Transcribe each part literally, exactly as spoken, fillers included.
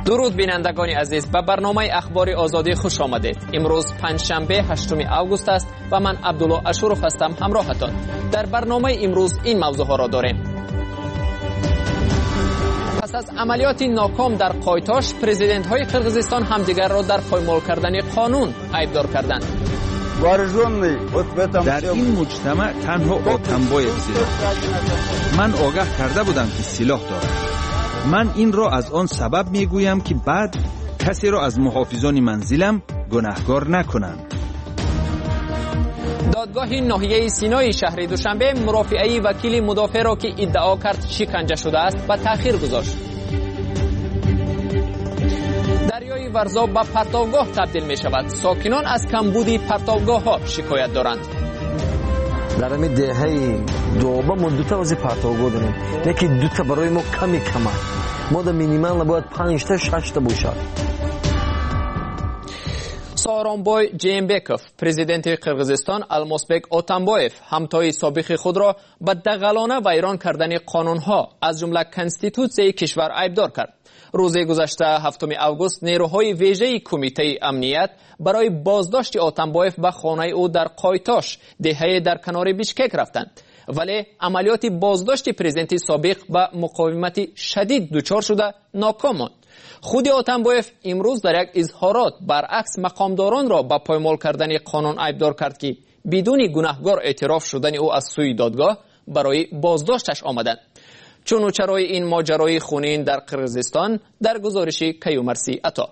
درود بینندگان عزیز، به برنامه اخبار آزادی خوش آمدید. امروز پنجشنبه هشتم آگوست است و من عبدالله اشرف هستم همراهتان. در برنامه امروز این موضوع ها را داریم. پس از عملیات ناکام در قایتاش، پرزیدنت های قرقیزستان همدیگر را در پایمال کردن قانون ایبدار کردند. در این مجتمع تنها آتنبایف سلاح داشت. من آگاه کرده بودم که سلاح دارد. من این را از آن سبب میگویم که بعد کسی را از محافظان منزلم گناهکار نکنند. دادگاه ناحیه سینای شهر دوشنبه مرافعه وکیل مدافع را که ادعا کرد شکنجه شده است به تأخیر گذاشت. دریای ورزا به پرتوگاه تبدیل می شود. ساکنان از کمبودی پرتوگاه ها شکایت دارند. در همین دهه دوباره ما دو تا از پرتوگاه داریم. یکی دو تا برای ما کمی کمه. ما در مینیمال باید پنج تا شش تا باشد. سارانبای جیمبکوف، پرزیدنت قرقیزستان الماسبک اتنبایف، همتای سابق خود را به دغلانه ویران کردن قانونها از جمله کنستیتوسیای کشور ایبدار کرد. روز گذشته هفتم آگوست نیروهای ویژه کمیته امنیت برای بازداشت اتنبایف به خانه او در قایتاش، دهه در کنار بیشکک رفتند. ولی عملیات بازداشت پرزیدنت سابق به مقاومت شدید دچار شده ناکام ماند. خود اتنبایف امروز در یک اظهارات برعکس مقامداران را به پایمال کردن قانون ایبدار کرد که بدون گناهکار اعتراف شدن او از سوی دادگاه برای بازداشتش آمدند. چون و چرای این ماجرای خونین در قرقیزستان در گزارش کیومرسی عطا.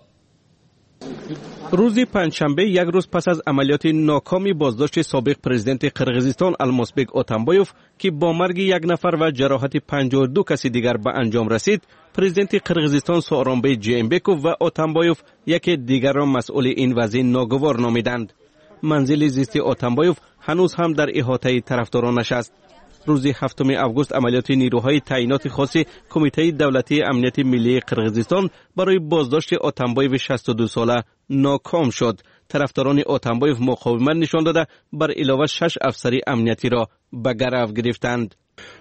روز پنجشنبه، یک روز پس از عملیات ناکامی بازداشت سابق پرزیدنت قرقیزستان الماسبک اتنبایف که با مرگ یک نفر و جراحت پنجاه و دو کسی دیگر به انجام رسید، پرزیدنت قرقیزستان سارانبای جیمبکوف و اتنبایف یکی دیگر را مسئول این وضع ناگوار نامیدند. منزل زیست اتنبایف هنوز هم در احاطه طرفدارانش است. روز هفتم آگوست عملیات نیروهای تعیینات خاص کمیته دولتی امنیت ملی قرقیزستان برای بازداشت اتنبایف شصت و دو ساله ناکام شد. طرفداران اتنبایف مقاومت نشان داده بر علاوه شش افسر امنیتی را به گرو گرفتند.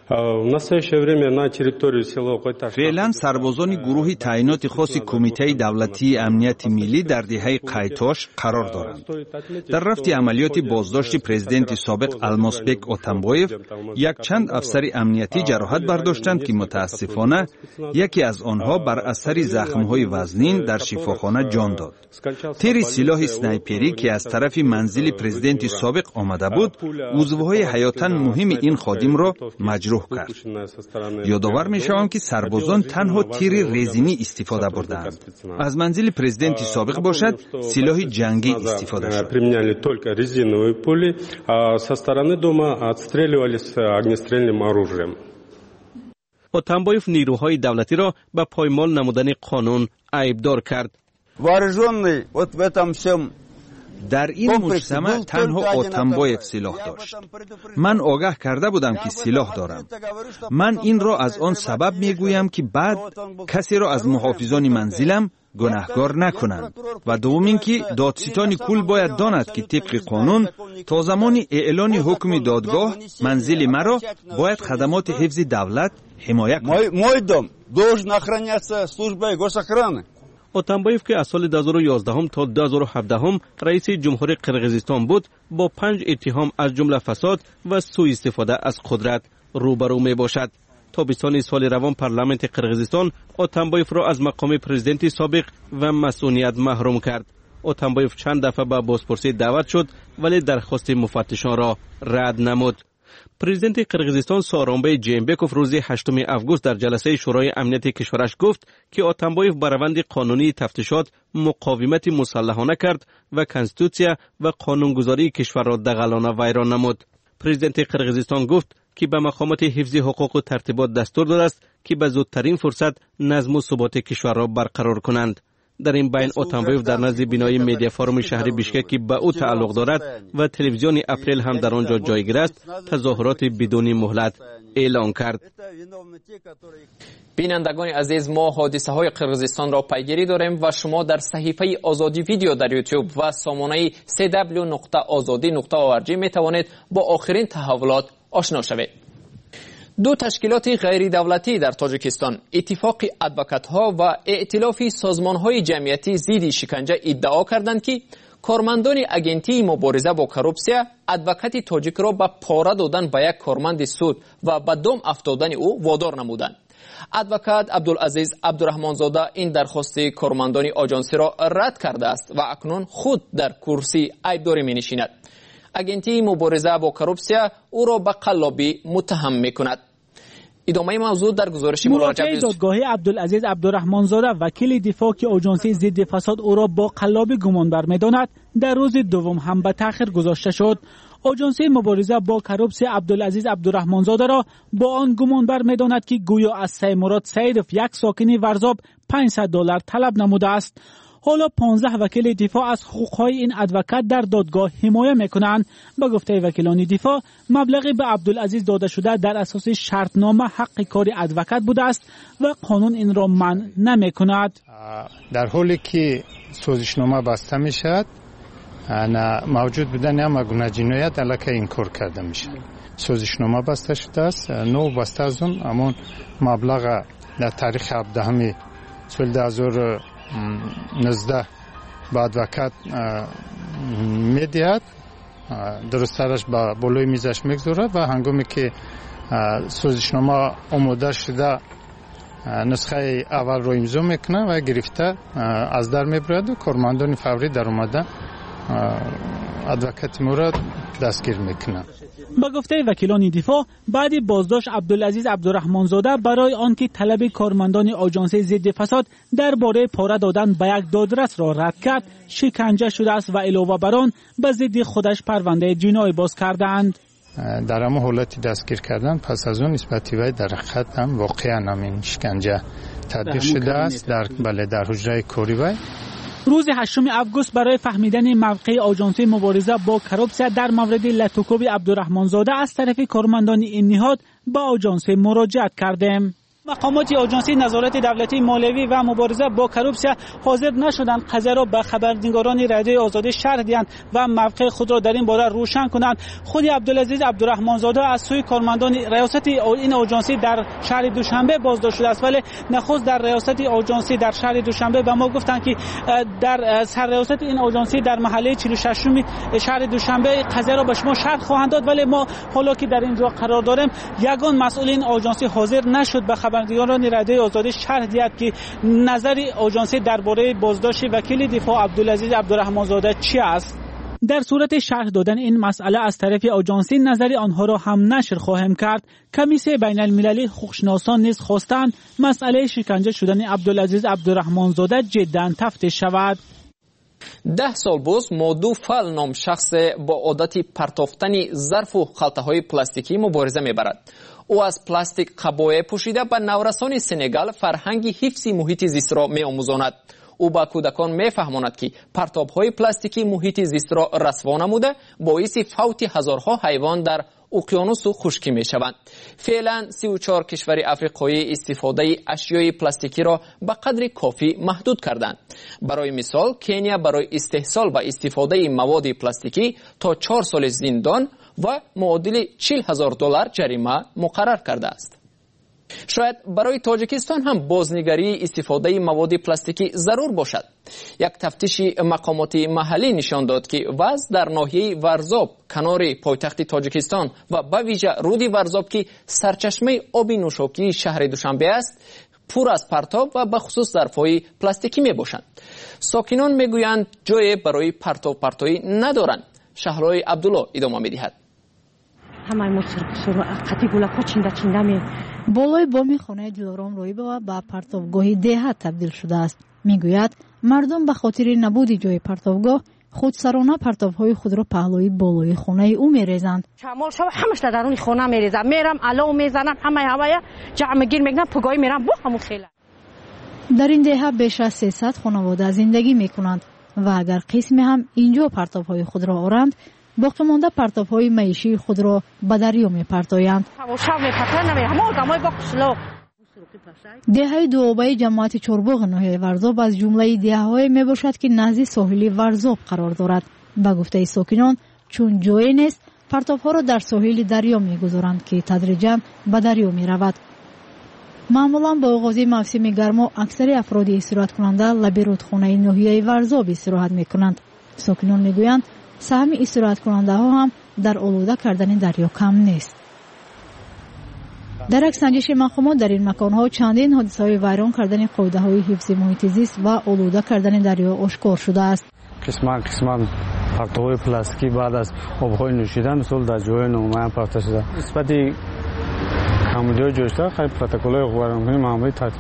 فعلا سربازان گروه تعیینات خاص کمیته دولتی امنیت ملی در دهه قایتاش قرار دارند. در رفت عملیات بازداشت پرزیدنت سابق الماسبک اتنبایف یک چند افسر امنیتی جراحت برداشتند که متاسفانه یکی از آنها بر اثر زخم‌های وزنین در شفاخانه جان داد. تیر سلاح اسنایپری که از طرف منزل پرزیدنت سابق آمده بود، عضوهای حیاتاً مهم این خادم را مجروح کرد. یادآور می‌شوم که سربازان تنها تیر رزینی استفاده بردند. از منزل پرزیدنت سابق باشد سلاح جنگی استفاده شد. اتنبایف نیروهای دولتی را به پایمال نمودن قانون ایبدار کرد. در این مجتمع تنها اتنبایف سلاح داشت. من آگاه کرده بودم که سلاح دارم. من این را از آن سبب میگویم که بعد کسی را از محافظان منزلم گناهکار نکنند. و دوم اینکه دادستان کل باید داند که طبق قانون تا زمان اعلان حکم دادگاه منزل مرا باید خدمات حفظ دولت حمایت کند. اتنبایف که از سال دو هزار و یازده تا دو هزار و هفده رئیس جمهور قرقیزستان بود، با پنج اتهام از جمله فساد و سوء استفاده از قدرت روبرو می باشد. تابستان سال روان پارلمانت قرقیزستان اتنبایف را از مقام پرزیدنت سابق و مسئولیت محروم کرد. اتنبایف چند دفعه به بازپرسی دعوت شد ولی درخواست مفتشان را رد نمود. پرزیدنت قرقیزستان سارانبای جیمبکوف روز هشتم آگوست در جلسه شورای امنیت کشورش گفت که اتنبایف بر روند قانونی تفتیشات مقاومت مسلحانه کرد و کنستیتوسیا و قانونگذاری کشور را دغلانه ویران نمود. پرزیدنت قرقیزستان گفت که به مقامات حفظ حقوق و ترتیبات دستور داده است که به زودترین فرصت نظم و ثبات کشور را برقرار کنند. در این بین اتنبایف در نزد بینای میدیا فروم شهر بیشکک که به او تعلق دارد و تلویزیون اپریل هم در آنجا جایگیر است، تظاهرات بدون مهلت اعلان کرد. بینندگان عزیز، ما حادثه های قرقیزستان را پیگیری داریم و شما در صحیفه آزادی ویدیو در یوتیوب و سامانه سی دبلیو نقطه آزادی نقطه او آر جی می توانید با آخرین تحولات آشنا شوید. دو تشکیلات غیر دولتی در تاجیکستان، اتفاق ادوکات‌ها و ائتلاف سازمان‌های جمعیتی ضد شکنجه ادعا کردند که کارمندان اگنتی مبارزه با کروپسیا ادوکات تاجیک را به پاره دادن به یک کارمند سود و به دام افتادن او وادار نمودند. ادوکات عبدالعزیز عبدالرحمنزاده این درخواست کارمندان آژانسی را رد کرده است و اکنون خود در کرسی عیبداری می نشیند. اگنتی مبارزه با کروپسیا او را به قلابی متهم می کند. ادامه موضوع در گزارش مراجعه دادگاه عبدالعزیز عبدالرحمنزاده وکیل دفاع که آژانسی ضد فساد او را با قلابی گمانبر می‌داند در روز دوم هم به تأخیر گذاشته شد. آژانسی مبارزه با کروپسیا عبدالعزیز عبدالرحمنزاده را با آن گمانبر می‌داند که گویا از سیمراد سیدوف یک ساکن ورزاب پانصد دلار طلب نموده است. حالا پانزده وکیل دفاع از حقوقهای این ادوکات در دادگاه حمایت میکنند. به گفته وکیلان دفاع مبلغی به عبدالعزیز داده شده در اساس شرطنامه حق کار ادوکات بوده است و قانون این را منع نمیکند. در حالی که سازشنامه بسته میشد موجود بودن هم گونه جنایت علیه این کار کرده میشه. سازشنامه بسته شده است، نو بسته از اون همون مبلغ در تاریخ هفدهم سال دو هزار و نوزده به ادوکات میدهد، درسترش به بالای میزش میگذارد و هنگامی که سازشنامه آماده شده نسخه اول رو امضا میکنه و گرفته از در میبرد و کارمندان فوری در اومده ادوکات مورد دستگیر میکنه. با گفته وکیلان دفاع بعد بازداشت عبدالعزیز عبدالرحمنزاده برای آنکه طلب کارمندان آژانسی ضد فساد درباره پاره دادن به یک دادرس را رد کرد شکنجه شده است و علاوه بر آن به ضد خودش پرونده جنایی باز کردند. در همه حالتی دستگیر کردن پس از اون نسبت وی در خط هم واقعا همین شکنجه تطبیق شده است در بله در حجره کاری وی. روز هشتم آگوست برای فهمیدن موقع آژانسی مبارزه با کروپسیا در مورد لطوکوب عبدالرحمنزاده از طرف کارمندان این نهاد به آژانسی مراجعت کردیم. مقامات آژانسی نظارت دولتی مالیوی و مبارزه با کروپسیا حاضر نشدند قضیه را به خبرنگاران رادیوی آزادی شرح دهند و موقع خود را در این باره روشن کنند. خود عبدالعزیز عبدالرحمنزاده از سوی کارمندان ریاست این آژانسی در شهر دوشنبه بازداشت شده است، ولی نخست در ریاست آژانسی در شهر دوشنبه به ما گفتند که در سر ریاست این آژانسی در محله چهل و ششم شهر دوشنبه قضیه را به شما شرح خواهند داد، ولی ما حالا که در اینجا قرار داریم یگان مسئول این آژانسی حاضر نشد به خبرنگاران رادیوی آزادی شرح دهد که نظر آژانسی درباره بازداشت وکیل دفاع عبدالعزیز عبدالرحمنزاده چی است. در صورت شرح دادن این مسئله از طرف آژانسی نظر آنها را هم نشر خواهیم کرد. کمیسیون بین المللی حقوقشناسان نیز خواستند مسئله شکنجه شدن عبدالعزیز عبدالرحمنزاده جدا تفتیش شود. ده سال باز مودو فال نام شخص با عادت پرتافتن ظرف و خلطه های پلاستیکی مبارزه میبرد. او از پلاستیک قبای پوشیده به نورسان سنگال فرهنگ حفظ محیط زیست را می آموزاند. او با کودکان می فهماند که پرتاب های پلاستیکی محیط زیست را رسوا نموده باعث فوت هزارها حیوان در اقیانوس و خشکی می شوند. فعلا سی و چهار کشور افریقایی استفاده اشیای پلاستیکی را به قدر کافی محدود کردند. برای مثال کنیا برای استحصال و استفاده مواد پلاستیکی تا چهار سال زندان و معادل چهل هزار دلار جریمه مقرر کرده است. شاید برای تاجیکستان هم بازنگری استفاده مواد پلاستیکی ضرور باشد. یک تفتیش مقامات محلی نشان داد که وضع در ناحیه ورزاب کنار پایتخت تاجیکستان و به ویژه رود ورزاب که سرچشمه آب نوشابه شهر دوشنبه است پر از پرتاب و به خصوص ظرف‌های پلاستیکی می باشند. ساکنان می گویند جای برای پرتاب پرتایی ندارند. شهرهای عبدالله ادامه می دهد. بالای بامی خانه دلارام رویباوا به پرتابگاهی دهات تبدیل شده است. میگوید مردم به خاطر نبود جای پرتابگاه خودسرانه پرتابهای خود را پهلوی بالای خانه او میریزند. شمال شب همش در درون خانه میریزم، میرم علو میزنم، همه هوای جمع گیر میکنم، پگاهی میرم با همون خیلی. در این دهه بیش از سیصد خانواده زندگی میکنند و اگر قسمی هم اینجا پرتابهای خود را آورند باقی مانده پرتاب‌های معیشی خود را به دریا می‌پرتایند. دهه دوآبای جماعت چورباغ ناحیه ورزاب از جمله دهه‌های میباشد که نزد ساحل ورزاب قرار دارد. به گفته ساکنان چون جایی نیست پرتاب‌ها را در ساحل دریا می‌گذارند که تدریجاً به دریا می‌رود. معمولاً با آغاز موسم گرما اکثر افراد استراحت کننده لب رودخانه ناحیه ورزاب استراحت می‌کنند. ساکنان می‌گویند سهم استراحت کننده ها هم در آلوده کردن دریا کم نیست. در یک سنجش مقامات در این مکان‌ها چندین حادثه ویران کردن قاعده‌های حفظ محیط زیست و آلوده کردن دریا آشکار شده است. قسمان قسمان پرتوهای پلاستیکی بعد از آب‌های نوشیدن مثل در جای نامعلوم پخته شده. نسبت کمبودی جوشته خیلی پروتکل‌های غیرقانونی معمولی تعطیل.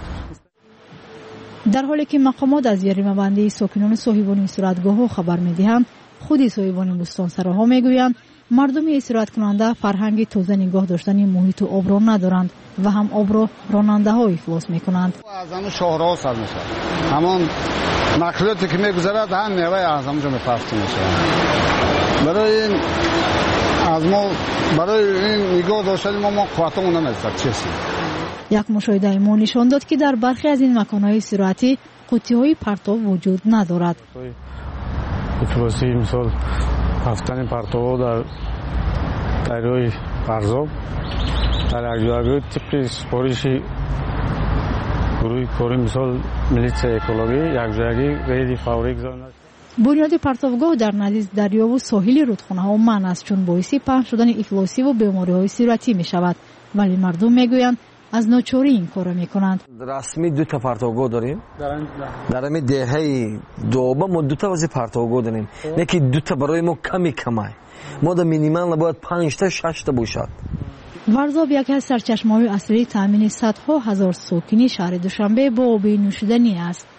در حالی که مقامات از جریمه‌بندی ساکنان صاحبان استراحتگاه‌ها خبر می‌دهند، خود صاحبان بستانسراها می‌گویند مردم استراحت کننده فرهنگ تازه نگاه داشتن محیط و آب را ندارند و هم آب را راننده‌ها افلاس می‌کنند. از همون شهرها سر میشه. همون نقلیاتی که می‌گذرد هم میوه از همونجا می‌پخته میشه. برای این از ما برای این نگاه داشتن ما ما قوتمون نمی‌رسد چیزی. یک مشاهده ما نشان داد که در برخی از این مکان‌های استراحتی قوطی‌های پرتاب وجود ندارد. افلاسی مثال رفتن پرتاب در دریای ورزاب در اگیاگوی طبق سپارشی گروه کاری مثال ملیسیای اکولوژی یک جایی غیر فوری گذاشته. بنیاد پرتابگاه در نزدیک دریا و ساحل رودخانه‌ها منع است چون باعث پهن شدن افلاسی و بیماری‌های صورتی می‌شود، ولی مردم می‌گویند از ناچاری این کارو میکنند. رسمی دو تا پرتابگاه داریم. در همین دهه دوم ما دو تا واسه پرتابگاه داریم. نه که دو تا برای ما کمی کمه. ما در مینیمال باید پنج تا شش تا باشد. ورزاب یکی از سرچشمه‌های اصلی تامین صدها هزار ساکنی شهر دوشنبه با آب نوشیدنی است.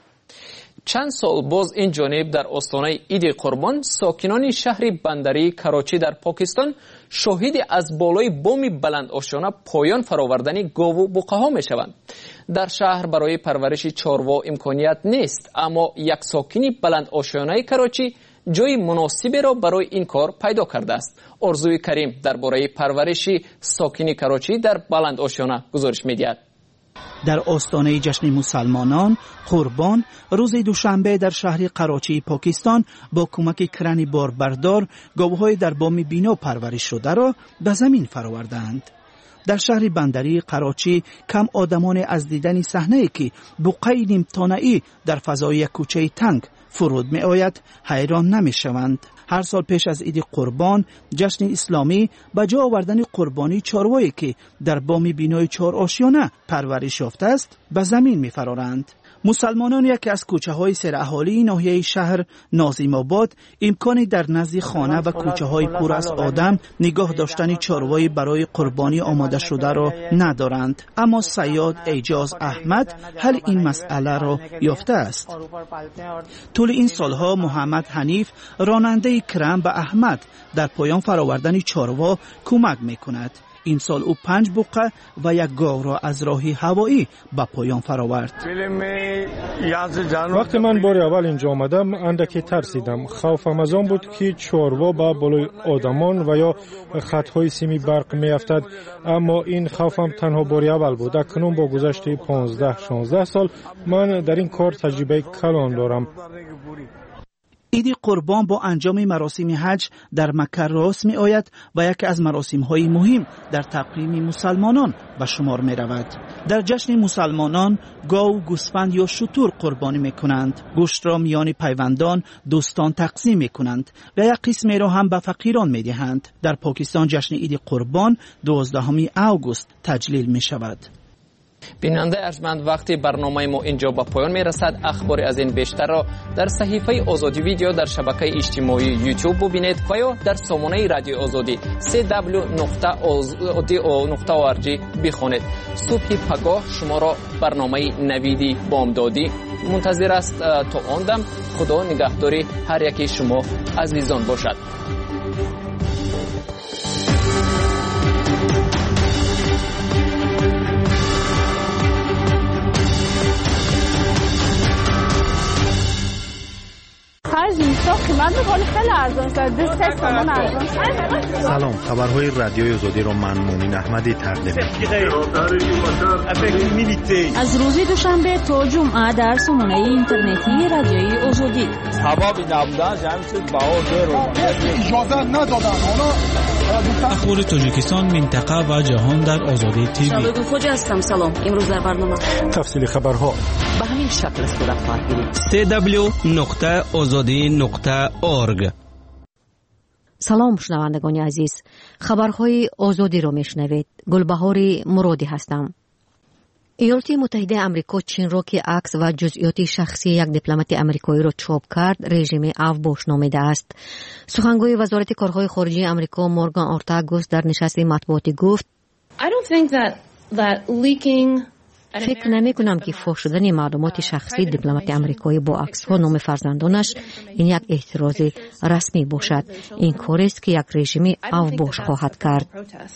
چند سال باز این جانب در آستانه عید قربان ساکنان شهر بندری کراچی در پاکستان شاهد از بالای بام بلند آشیانه پایان فراوردن گاو و بقه ها می شوند. در شهر برای پرورش چاروا امکانیت نیست، اما یک ساکنی بلند آشیانه کراچی جای مناسبی را برای این کار پیدا کرده است. آرزوی کریم درباره پرورش ساکنی کراچی در بلند آشیانه گزارش می دهد. در آستانه جشن مسلمانان قربان روز دوشنبه در شهر کراچی پاکستان با کمک کرن باربردار گاوهای در بام بینا پرورش شده را به زمین فراوردند. در شهر بندری کراچی کم آدمان از دیدن صحنه‌ای که بقعه نیمتانه‌ای در فضای کوچه تنگ فرود می آید حیران نمی شوند. هر سال پیش از عید قربان جشن اسلامی به جا آوردن قربانی چاروایی که در بام بینای چهار آشیانه پرورش یافته است به زمین می فرارند. مسلمانان یکی از کوچه های سر اهالی ناحیه شهر ناظم آباد امکانی در نزد خانه و کوچه های پر از آدم نگاه داشتن چاروایی برای قربانی آماده شده را ندارند، اما صیاد اعجاز احمد حل این مسئله را یافته است. طول این سالها محمد حنیف راننده کرم به احمد در پایان فراوردن چاروا کمک میکند. این سال او پنج بقه و یک گاو را از راه هوایی به پایان فراورد. وقتی من بار اول اینجا آمدم اندکی ترسیدم. خوفم از آن بود که چاروا با بالای آدمان و یا خطهای سیمی برق می افتد، اما این خوفم تنها بار اول بود. اکنون با گذشت پانزده شانزده سال من در این کار تجربه کلان دارم. عید قربان با انجام مراسم حج در مکه راست می آید و یکی از مراسم های مهم در تقویم مسلمانان به شمار می رود. در جشن مسلمانان گاو، گوسفند یا شتر قربانی می کنند. گوشت را میان پیوندان دوستان تقسیم می کنند و یک قسم را هم به فقیران می دهند. در پاکستان جشن عید قربان دوازدهم آگوست تجلیل می شود. بیننده ارجمند، وقتی برنامه ما اینجا به پایان می رسد. اخباری از این بیشتر را در صحیفه آزادی ویدیو در شبکه اجتماعی یوتیوب ببینید و یا در سامانه رادیو آزادی سی دبلیو نقطه او ار جی بخوانید. صبح پگاه شما را برنامه نویدی بامدادی منتظر است. تا آن دم خدا نگهداری هر یکی شما عزیزان باشد. سلام، خبرهای رادیوی آزادی را من مومن احمدی تقدیم از روز دوشنبه تا جمعه در سامانه اینترنتی رادیوی آزادی کبابی نبودن همین چیز بهار اجازه ندادن. اخبار تاجیکستان، منطقه و جهان در آزادی تیوی. شباب خوجا هستم. سلام. امروز در برنامه تفصیل خبرها به همین شکل صورت خواهد گرفت. سی دبلیو نقطه آزادی نقطه اورگ. سلام شنوندگان عزیز، خبرهای آزادی را میشنوید. گلبهار مرادی هستم. ایالات متحده آمریکا چین را که عکس و جزئیات شخصی یک دیپلمات آمریکایی را چاپ کرد رژیم اوباش نامیده است. سخنگوی وزارت کارهای خارجه آمریکا مورگان اورتاگوس در نشست مطبوعاتی گفت I don't think that that leaking فکر نمی کنم که فاش شدن معلومات شخصی دیپلمات آمریکایی با عکس ها نام فرزندانش این یک اعتراض رسمی باشد. این کاری است که یک رژیم اوباش خواهد کرد.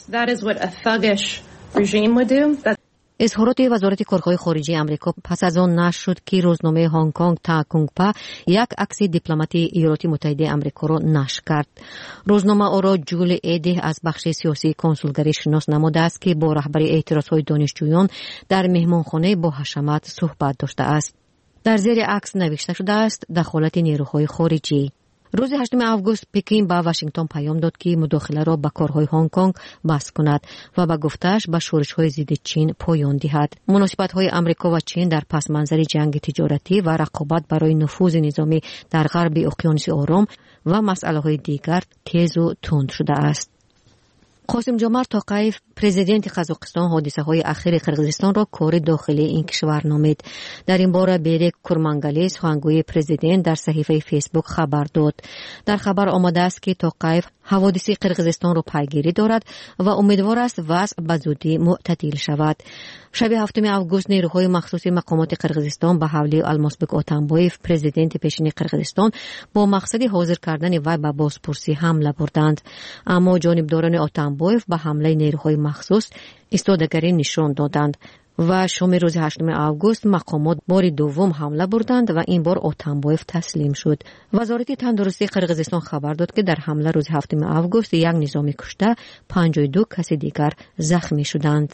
اظهارات وزارت کارهای خارجه آمریکا پس از آن نشر شد که روزنامه هنگ کنگ تا کنگپا یک عکس دیپلمات ایالات متحده آمریکا را نشر کرد. روزنامه آن را جول ایده از بخش سیاسی کنسولگری شناس نموده است که با رهبری اعتراضهای دانشجویان در مهمانخانه با حشمت صحبت داشته است. در زیر عکس نوشته شده است دخالت نیروهای خارجی. روز هشتم آگوست پکین به واشنگتن پیام داد که مداخله را به کارهای هنگ کنگ بس کند و به گفته‌اش به شورش‌های ضد چین پایان دهد. مناسبت‌های آمریکا و چین در پس منظر جنگ تجارتی و رقابت برای نفوذ نظامی در غرب اقیانوس آرام و مسائل‌های دیگر تیز و تند شده است. قاسم جمعت توقیف پرزیدنت قزاقستان حادثه های اخیر قرقیزستان را کار داخلی این کشور نامید. در این باره بیرک کورمانگالی سخنگوی پرزیدنت در صحیفه فیسبوک خبر داد. در خبر آمده است که توقیف حوادث قرقیزستان را پیگیری دارد و امیدوار است وضع به زودی معتدل شود. شب هفتم آگوست نیروهای مخصوص مقامات قرقیزستان به حواله المازبک اتامبایف پرزیدنت پیشین قرقیزستان با مقصد حاضر کردن وی به بازپرسی حمله بردند، اما جانبداران اتامبایف به حمله نیروهای مخصوص ایستادگی نشان دادند و شام روز هشتم آگوست مقامات بار دوم حمله بردند و این بار اتامبایف تسلیم شد. وزارت تندرستی قرقیزستان خبر داد که در حمله روز هفتم آگوست یک نظامی کشته، پنجاه و دو کس دیگر زخمی شدند.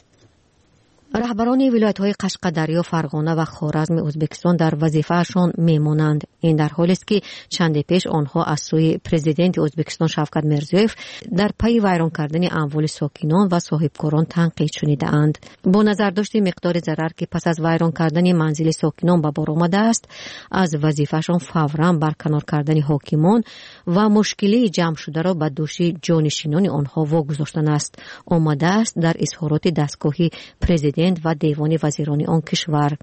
رهبران ولایت‌های قشقدریا، فرغانه و خوارزم ازبکستان در وظیفه‌شان میمانند. این در حالی است که چند پیش آنها از سوی پرزیدنت ازبکستان شفقت میرزیوف در پی ویران کردن اموال ساکنان و صاحبکاران تنقید شنیده‌اند. با نظر داشت مقدار ضرر که پس از ویران کردن منزل ساکنان به بار آمده است، از وظیفه‌شان فوراً برکنار کردن حاکمان و مشکلی جمع شده را به دوش جانشینان آنها واگذاشتن است. آمده است در اظهارات دستگاهی پرزیدنت و دیوان وزیران آن کشور.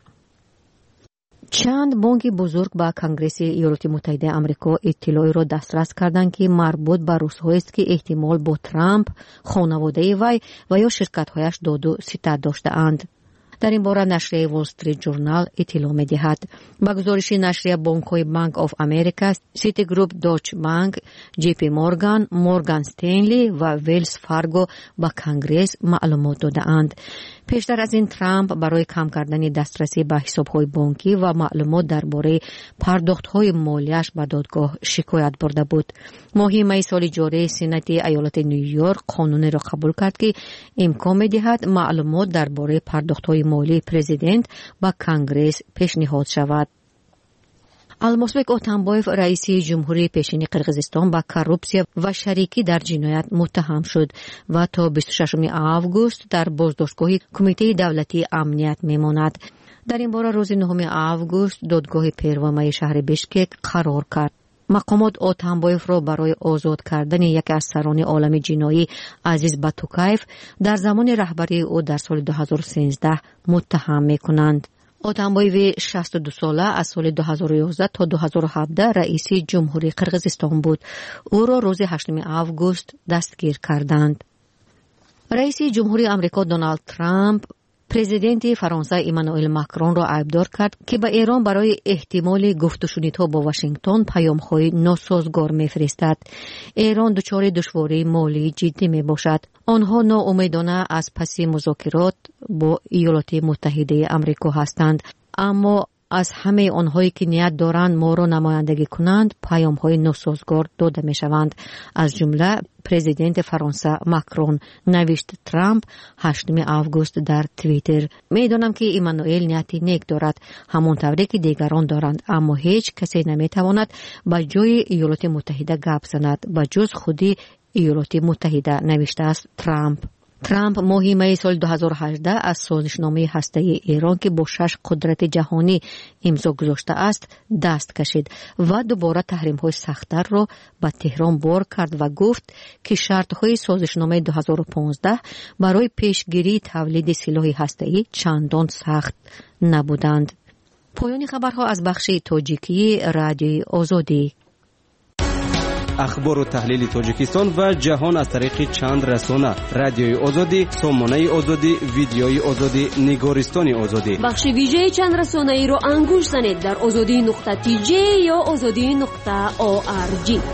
چند بانک بزرگ با کنگره ایالات متحده آمریکا اطلاعی را دسترس کردند که مربوط به روزهایی است که احتمال با ترامپ، خانواده وی و یا شرکت‌هایش داد و ستد داشته‌اند. در این باره نشریه وال استریت جورنال اطلاع می‌دهد. با گزارش نشریه بانک‌های بانک آف امریکا، سیتی گروپ، دوچ بانک، جی پی مورگان، مورگان استنلی و ویلز فارگو با کنگرس معلومات داده‌اند. پیشتر از این ترامپ برای کم کردن دسترسی به حساب‌های بانکی و معلومات درباره پرداخت‌های مالیش به دادگاه شکایت برده بود. ماه می سال جاری سنت ایالت نیویورک قانونی را قبول کرد که امکان می‌دهد معلومات درباره پرداخت‌های مالی پرزیدنت به کنگرس پیشنهاد شود. المازبک اتامبایف رئیس جمهوری پیشین قرقیزستان با کورپسیا و شریکی در جنایت متهم شد و تا بیست و ششم آگوست در بازداشتگاه کمیته دولتی امنیت میماند. در این باره روز نهم آگوست دادگاه پیروامه شهر بشکک قرار کرد. مقامات اتامبایف را برای آزاد کردن یکی از سران عالم جنایی عزیز باتوکایف در زمان رهبری او در سال دو هزار و سیزده متهم میکنند. اتامبایف شصت و دو ساله از سال دو هزار و یازده تا دو هزار و هفده رئیس جمهوری قرقیزستان بود. او را روز هشتم آگوست دستگیر کردند. رئیس جمهوری آمریکا دونالد ترامپ پرزیدنت فرانسه ایمانوئل ماکرون را عیبدار کرد که به ایران برای احتمال گفت و شنیدها با واشنگتن پیام‌های ناسازگار می‌فرستد. ایران دچار دشواری مالی جدی می‌باشد. آنها ناامیدانه از پس مذاکرات با ایالات متحده آمریکا هستند، اما از همه آنهایی که نیت دارند ما را نمایندگی کنند پیام های ناسازگار داده می شوند. از جمله پرزیدنت فرانسه ماکرون نوشت ترامپ هشتم آگوست در توییتر: میدانم که ایمانوئل نیتی نیک دارد همون طوری که دیگران دارند، اما هیچ کسی نمیتواند به جای ایالات متحده گپ زند به جز خودی ایالات متحده، نوشته است ترامپ. ترامپ ماه می سال دو هزار و هجده از سازشنامه هسته‌ای ایران که با شش قدرت جهانی امضا گذاشته است دست کشید و دوباره تحریم‌های سخت‌تر را به تهران بار کرد و گفت که شرط‌های سازشنامه دو هزار و پانزده برای پیشگیری تولید سلاح هسته‌ای چندان سخت نبودند. پایان خبرها از بخش تاجیکی رادیوی آزادی. اخبار و تحلیل تاجیکستان و جهان از طریق چند رسانه: رادیوی آزادی، سامانه آزادی، ویدیوی آزادی، نگارستان آزادی. بخش ویژه چند رسانه ای رو انگوش زنید در آزادی نقطه تی جی یا آزادی نقطه او آر جی.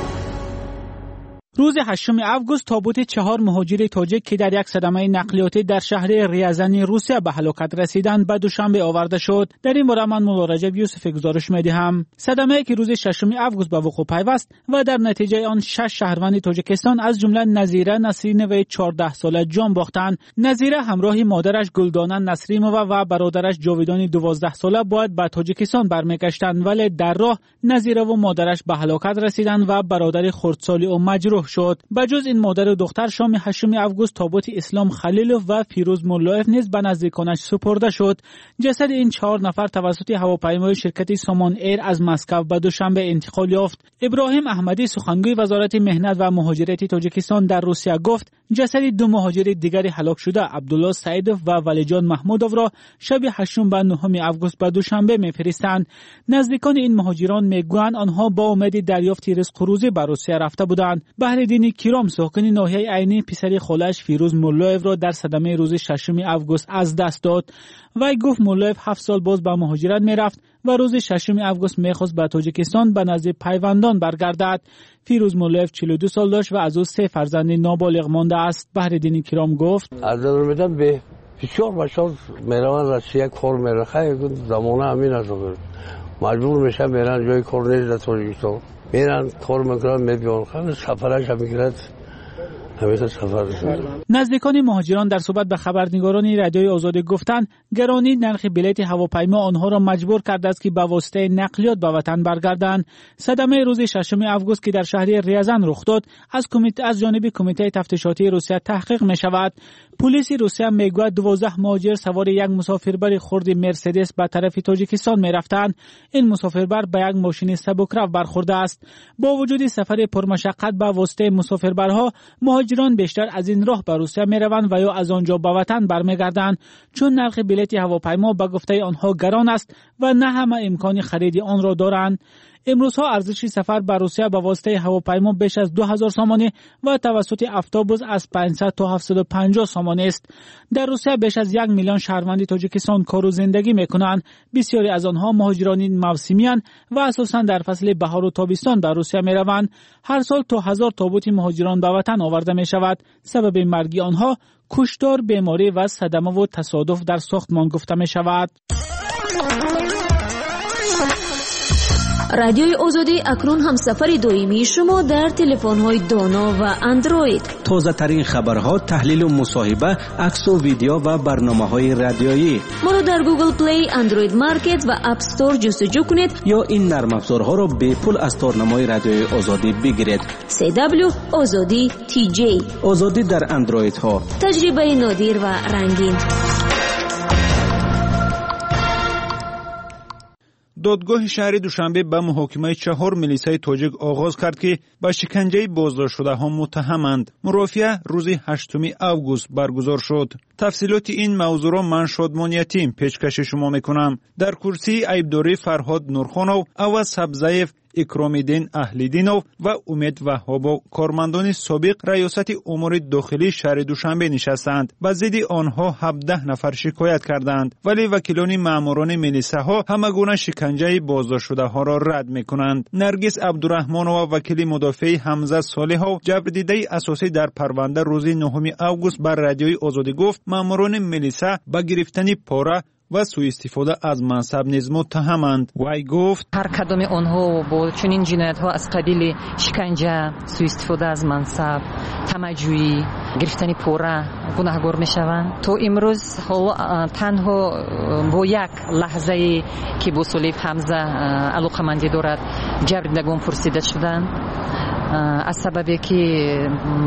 روز هشتم آگوست تابوت چهار مهاجر تاجیک که در یک صدمه نقلیاتی در شهر ریازن روسیه به هلاکت رسیدند به دوشنبه آورده شد. در این باره من مولا رجب یوسف گزارش می‌دهم. صدمه‌ای که روز ششم آگوست به وقوع پیوست و در نتیجه آن شش شهروند تاجیکستان از جمله نظیره نسرینوی چهارده ساله جان باختند. نظیره همراه مادرش گلدانه نسریمووا و برادرش جاویدان دوازده ساله باید به تاجیکستان برمیگشتند، ولی در راه نظیره و مادرش به هلاکت رسیدند و برادر خردسالی او مجروح شد. بجز این مادر و دختر شام هشتم آگوست تابوت اسلام خلیلوف و فیروز مولایف نیز به نزدیکانش سپرده شد. جسد این چهار نفر توسط هواپیمای شرکت سامان ایر از مسکو به دوشنبه انتقال یافت. ابراهیم احمدی سخنگوی وزارت مهنت و مهاجرت تاجیکستان در روسیه گفت جسد دو مهاجر دیگری هلاک شده عبدالله سعیدوف و ولیجان محمودوف را شب هشتم و نهم آگوست به دوشنبه میفرستند. نزدیکان این مهاجران میگویند آنها با امید دریافت رزق روزی به روسیه رفته بودند. بهردین کیرام ساکن ناحیه عینی پسر خالش فیروز مولایف را در صدمه روز ششم آگوست از دست داد. وی گفت مولایف هفت سال باز به مهاجرت میرفت و روز ششم آگوست میخواست به تاجیکستان به نزد پیوندان برگردد. فیروز مولایف چهل و دو سال داشت و از او سه فرزند نابالغ مانده است. بهردین کیرام گفت از نظر میدم به بسیار بچه‌ها میروند روسیه کار میرخه زمانه همین است، مجبور میشن میرن جای کار نیست در تاجیکستان، میرن کار میکنن میبیان خیلی سفرش هم میگرد همیشه سفر شد. نزدیکان مهاجران در صحبت به خبرنگاران رادیوی آزادی گفتند گرانی نرخ بلیط هواپیما آنها را مجبور کرده است که به واسطه نقلیات به وطن برگردند. صدمه روز ششم آگوست که در شهر ریازن رخ داد از کمیته از جانب کمیته تفتیشاتی روسیه تحقیق می شود. پلیس روسیه میگوید دوازده مهاجر سوار یک مسافربر خرد مرسدس به طرف تاجیکستان می رفتند. این مسافربر به یک ماشین سبکرو برخورده است. با وجود سفر پرمشقت به واسطه مسافربرها مهاجران بیشتر از این راه به روسیه می روند و یا از آنجا به وطن برمیگردند، چون نرخ بلیط هواپیما به گفته آنها گران است و نه همه امکان خرید آن را دارند. امروزها ارزش سفر به روسیه به واسطه هواپیما بیش از دو هزار سامانه و توسط اتوبوس از پانصد تا هفتصد و پنجاه سامانه است. در روسیه بیش از یک میلیون شهروند تاجیکستان کار و زندگی میکنند. بسیاری از آنها مهاجران موسمی‌اند و اساساً در فصل بهار و تابستان به روسیه میروند. هر سال تا هزار تابوت مهاجران به وطن آورده می شود. سبب مرگ آنها کشتار، بیماری و صدمه و تصادف در ساختمان گفته می شود. رادیوی آزادی اکنون هم سفر دائمی شما در تلفن‌های دانا و اندروید. تازه ترین خبرها، تحلیل و مصاحبه، عکس و ویدیو و برنامه‌های رادیویی. ما را در گوگل پلی، اندروید مارکت و اپ استور جستجو کنید یا این نرم افزارها را به پول از تارنمای رادیوی آزادی بگیرید. سی دبلیو آزادی تی جی. آزادی در اندروید ها. تجربه نادر و رنگین. دادگاه شهر دوشنبه به محاکمه چهار میلیسای تاجیک آغاز کرد که به شکنجه بازداشت شده ها متهمند. مرافعه روز هشتم آگوست برگزار شد. تفصیلات این موضوع را من شادمان یتیم پیشکش شما میکنم. در کرسی عیبداری فرهاد نورخانov، عوض سبزیف، اکرام‌الدین اهلیدینov و امید وهاب کارمندان سابق ریاست امور داخلی شهر دوشنبه نشستند. به ضد آنها هفده نفر شکایت کردند، ولی وکیلان ماموران میلیسه ها همگونه شکنجه بازداشت شده ها را رد میکنند. نرگس عبدالرحمانова وکیل مدافع حمزه صالحov جبردیده اساسی در پرونده روز نهم آگوست بر رادیوی آزادی گفت ماموران میلیسه با گرفتن پاره و سوء استفاده از منصب نیز متهمند. وی گفت هر کدام آنها با چنین جنایت‌ها از قبیل شکنجه، سوء استفاده از منصب، طمع‌جویی، گرفتن پوره گناهکار میشوند. تو امروز حالا تنها با یک لحظه که با سولیف حمزه علاقمندی دارد جبریدگان پرسیده شدند از سببی که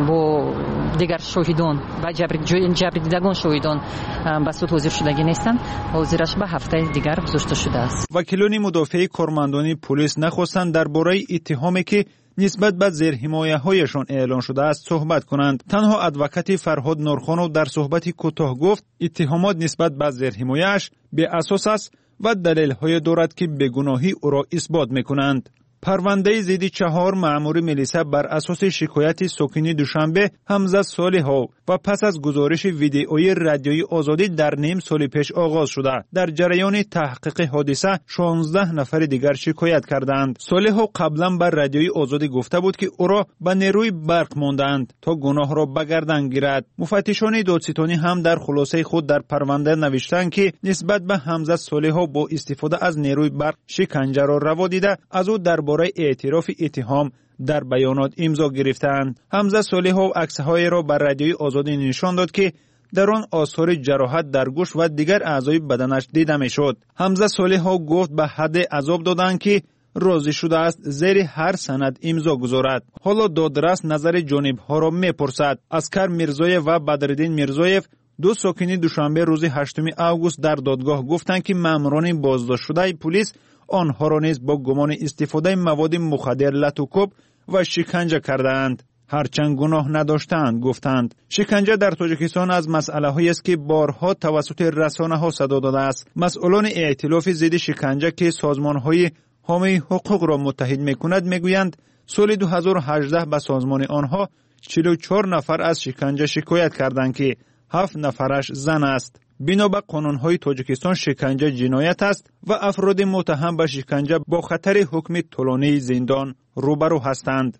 با دیگر شاهدان و جبریدگان شاهدان به سود حاضر شدگی نیستند، حاضرش به هفته دیگر گذاشته شده است. وکیلان مدافع کارمندان پلیس نخواستند درباره اتهامی که نسبت به زیرحمایه‌هایشان اعلان شده است صحبت کنند. تنها ادوکات فرهاد نورخانov در صحبتی کوتاه گفت اتهامات نسبت به زیرحمایه‌اش بی اساس است و دلیل‌های دارد که بیگناهی او را اثبات می‌کنند. پرونده ضد چهار مأمور ملیسا بر اساس شکایت ساکنی دوشنبه حمزه صالح‌ها و پس از گزارش ویدئویی رادیویی آزادی در نیم سال پیش آغاز شده. در جریان تحقیق حادثه شانزده نفر دیگر شکایت کردند. صالح‌ها قبلا بر رادیویی آزادی گفته بود که او را به نیروی برق ماندند تا گناه را به گردن گیرد. مفتشان دادستانی هم در خلاصه خود در پرونده نوشتند که نسبت به حمزه صالح‌ها با استفاده از نیروی برق شکنجه را روا دیده از او در برای اعتراف اتهام در بیانات امضا گرفتند. حمزه صالح‌ها عکس‌های را بر رادیوی آزادی نشان داد که در آن آثار جراحت در گوش و دیگر اعضای بدنش دیده می‌شد. حمزه صالح‌ها گفت به حد عذاب دادند که راضی شده است زیر هر سند امضا گذارد. حالا دادرس نظر جانب‌ها را می‌پرسد. اسکر میرزایف و بدرالدین میرزایف دو ساکنی دوشنبه روز هشتم آگوست در دادگاه گفتند که ماموران بازداشت شده پلیس آنها را نیز با گمان استفاده مواد مخدر لاتوکوب و شکنجه کردند. هرچند گناه نداشتند گفتند. شکنجه در تاجیکستان از مسئله هایی است که بارها توسط رسانه ها صدا داده است. مسئولان ائتلاف ضد شکنجه که سازمان های حامی حقوق را متحد میکند میگویند سال دو هزار و هجده به سازمان آنها چهل و چهار نفر از شکنجه شکایت کردند که هفت نفرش زن است. بنابر قانون‌های تاجیکستان شکنجه جنایت است و افراد متهم به شکنجه با خطر حکم طولانی زندان روبرو هستند.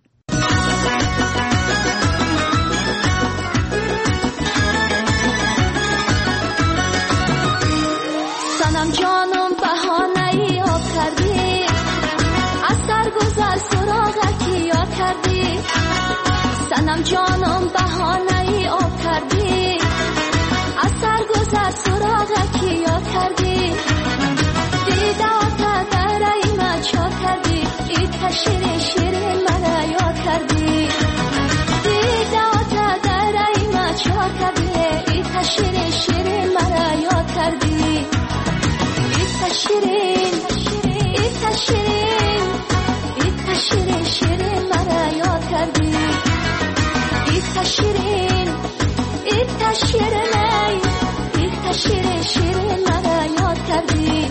سنم جانم بهانه‌ای آب کردی، از سرگذر سراغکی یاد کردی. سنم جانم بهانه‌ای آب کردی، از سرگذر سراغکی یاد کردی. دیده آتا در ایمه چاد کردی، ایتا شیرین شیرین مرا یاد کردی. دیده آتا در ایمه چاد کردی، ایتا شیرین شیرین مرا یاد کردی. ایتا شیرین ایتا شیرین ایتا شیرین شیرین مرا یاد کردی. ایتا شیرین ایتا شیرین ایتا شیرین شیرین مرا یاد کردی.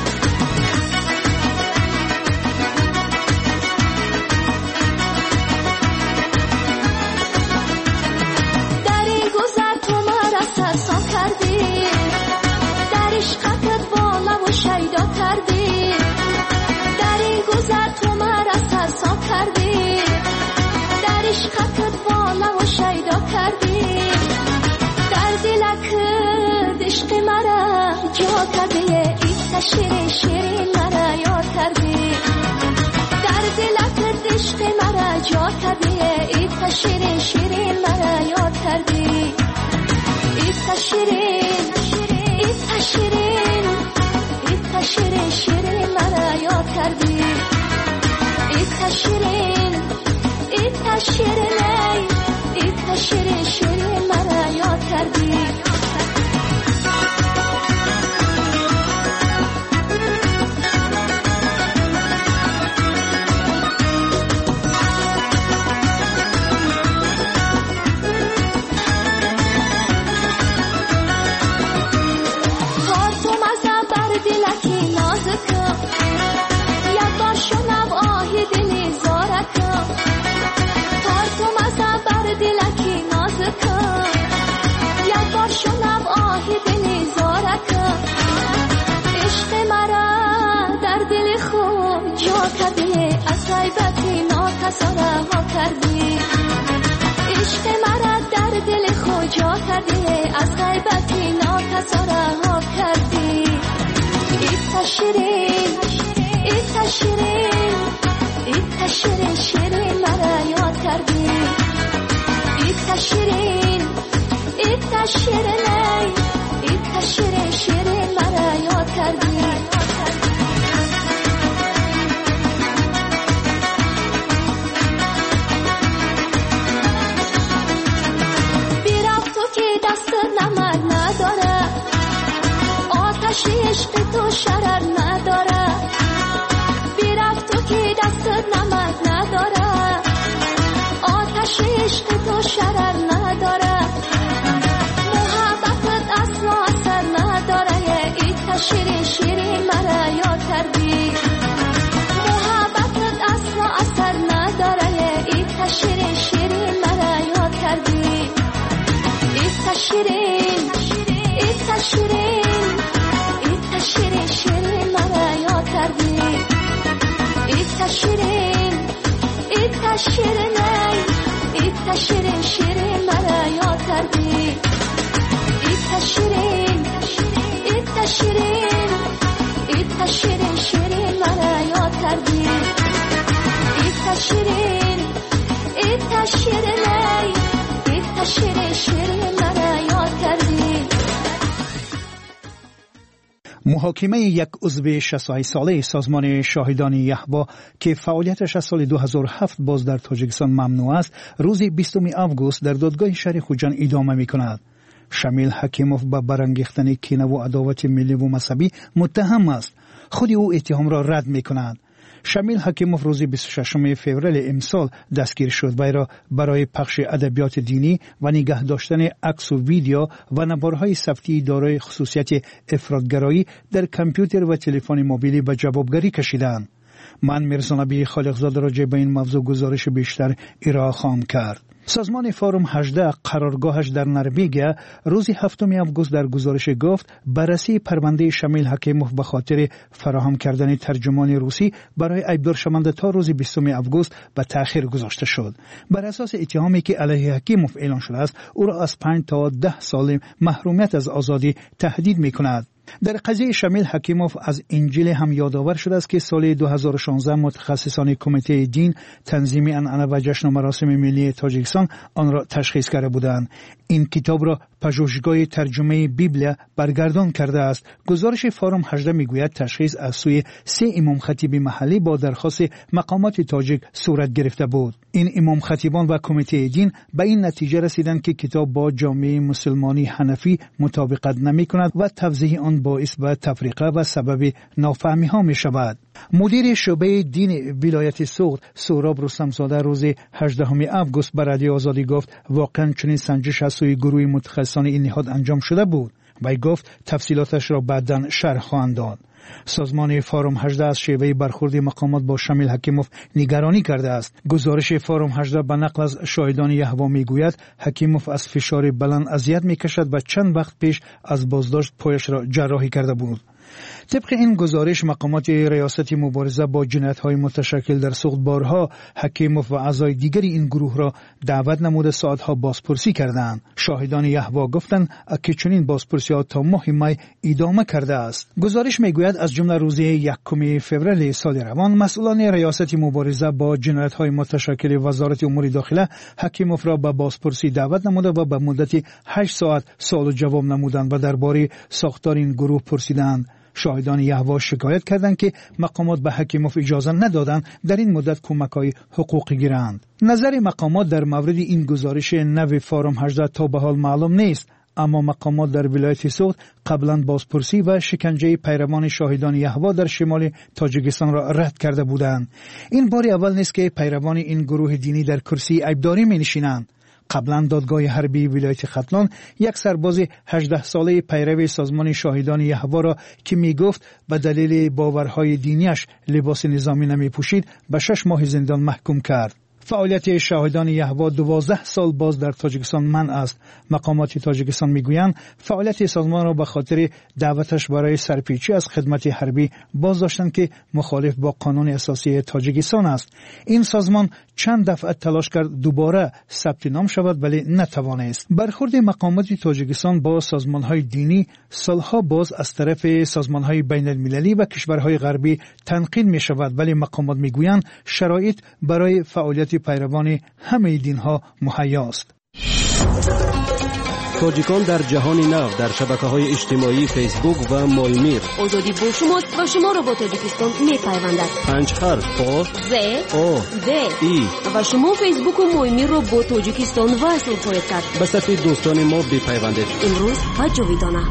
در این گذر تو مرا سرسام کردی، در عشقت بالا و شیدا کردی. در این گذر تو مرا سرسام کردی، در عشقت بالا و شیدا کردی. در دلک عشق مرا جا کردی، ایتا شیرین شیرین مرا یاد کردی. در دلک عشق مرا جا کردی، ایتا شیرین شیرین مرا یاد کردی. ایتا شیرین ایتا شیرین ایتا شیرین شیرین مرا یاد کردی. ایتا شیرین ایتا شیرین ایتا شیرین شیرین مرا یاد کردی. شیرین ایتا شیرین ایتا شیرین شیرین مرا یاد کردی ایتا شیرین ایتا شیرین ایتا شیرین شیرین مرا یاد کردی عشق تو شرر نداره بیرفت تو که دستت نمک نداره آتش عشق تو شرر نداره محبتت اصلا اثر نداره ایتا شیرین شیرین مرا یاد کردی محبتت اصلا اثر نداره ایتا شیرین شیرین مرا یاد کردی ایتا شیرین ایتا شیرین شیرین شیرین مرا یاد کردی ایتا شیرین ایتا شیرین ایتا شیرین شیرین مرا یاد کردی ایتا شیرین ایتا شیرین ایتا شیرین شیرین مرا یاد کردی ایتا شیرین ایتا شیرین ایتا شیرین شیرین مرا یاد کردی محاکمه یک عضو شصت و هشت ساله سازمان شاهدان یهوا که فعالیتش از سال دو هزار و هفت باز در تاجیکستان ممنوع است روز بیستم آگوست در دادگاه شهر خوجند ادامه می کند. شمیل حکیموف به برانگیختن کینه و عداوت ملی و مذهبی متهم است. خود او اتهام را رد می کند. شمیل حکیموف روز بیست و ششم فوریه امسال دستگیر شد. وی را برای پخش ادبیات دینی و نگه داشتن عکس و ویدیو و نوارهای صوتی دارای خصوصیت افراطگرایی در کامپیوتر و تلفن موبیلی به جوابگری کشیدند. من میرزا نبی خالقزاده راجع به این موضوع گزارش بیشتر ارائه خواهم کرد. سازمان فارم هجده قرارگاهش در نروژ روز هفتم آگوست در گزارش گفت بررسی پرونده شمیل حکیموف به خاطر فراهم کردن ترجمان روسی برای عیبدار شونده تا روز بیستم آگوست به تأخیر گذاشته شد. بر اساس اتهامی که علیه حکیموف اعلان شده است او را از پنج تا ده سال محرومیت از آزادی تهدید می‌کند. در قضیه شمیل حکیموف از انجیل هم یادآور شده است که سال دو هزار و شانزده متخصصان کمیته دین تنظیم عنعنه و جشن و مراسم ملی تاجیکستان آن را تشخیص کرده بودند. این کتاب را پژوهشگاه ترجمه بیبل برگردان کرده است. گزارش فارم هجده میگوید تشخیص از سوی سه امام خطیب محلی با درخواست مقامات تاجیک صورت گرفته بود. این امام خطیبان و کمیته دین به این نتیجه رسیدند که کتاب با جامعه مسلمانی حنفی مطابقت نمی کند و توضیح آن باعث به تفریقه و سبب نافهمی ها می شود. مدیر شعبه دین ولایت سوخت سهراب رستمزاده روز هجدهم آگوست به رادیو آزادی گفت واقعا چنین سنجش از سوی گروه متخصصان این نهاد انجام شده بود. وی گفت تفصیلاتش را بعداً شرح خواهند داد. سازمان فارم هجده از شیوه برخورد مقامات با شمیل حکیموف نگرانی کرده است. گزارش فارم هجده به نقل از شاهدان یهوا میگوید حکیموف از فشار بلند اذیت میکشد و چند وقت پیش از بازداشت پایش را جراحی کرده بود. طبق این گزارش مقامات ریاست مبارزه با جنایت‌های متشکل در سوخت بارها حکیموف و اعضای دیگری این گروه را دعوت نموده ساعتها بازپرسی کردند. شاهدان یهوا گفتند که چنین بازپرسی‌ها تا ماه می ادامه کرده است. گزارش میگوید از جمله روز یکم فوریه سال روان مسئولان ریاست مبارزه با جنایت‌های متشکل وزارت امور داخله حکیموف را به بازپرسی دعوت نموده و به مدت هشت ساعت سوال و جواب نمودند و درباره ساختار این گروه پرسیدند. شاهدان یهوا شکایت کردند که مقامات به حکیموف اجازه ندادند در این مدت کمک‌های حقوقی گیرند. نظر مقامات در مورد این گزارش نو فارم هجده تا به حال معلوم نیست، اما مقامات در ولایت سوخت قبلا بازپرسی و شکنجه پیروان شاهدان یهوا در شمال تاجیکستان را رد کرده بودند. این بار اول نیست که پیروان این گروه دینی در کرسی عیبداری می‌نشینند. قبلا دادگاه حربی ولایت ختلان یک سرباز هجده ساله پیرو سازمان شاهدان یهوا را که می گفت به دلیل باورهای دینیش لباس نظامی نمی پوشید به شش ماه زندان محکوم کرد. فعالیت شاهدان یهوا دوازده سال باز در تاجیکستان منع است. مقامات تاجیکستان میگویند فعالیت سازمان را به خاطر دعوتش برای سرپیچی از خدمت حربی باز داشتند که مخالف با قانون اساسی تاجیکستان است. این سازمان چند دفعه تلاش کرد دوباره ثبت نام شود ولی نتوانست. برخورد مقامات تاجیکستان با سازمان‌های دینی سالها باز از طرف سازمان‌های بین المللی و کشورهای غربی تنقید می‌شود ولی مقامات می‌گویند شرایط برای فعالیت پیروان همه دین‌ها مهیا است. تاجیکان در جهان نو در شبکه‌های اجتماعی فیسبوک و مایمیر. آزادی با شماست و شما را با تاجیکستان می‌پیوندد. پنج حرف آ ز آ د ای و شما فیسبوک و مایمیر را با تاجیکستان وصل خواهید کرد. به صفحه دوستان ما بپیوندید. امروز و جاویدانه.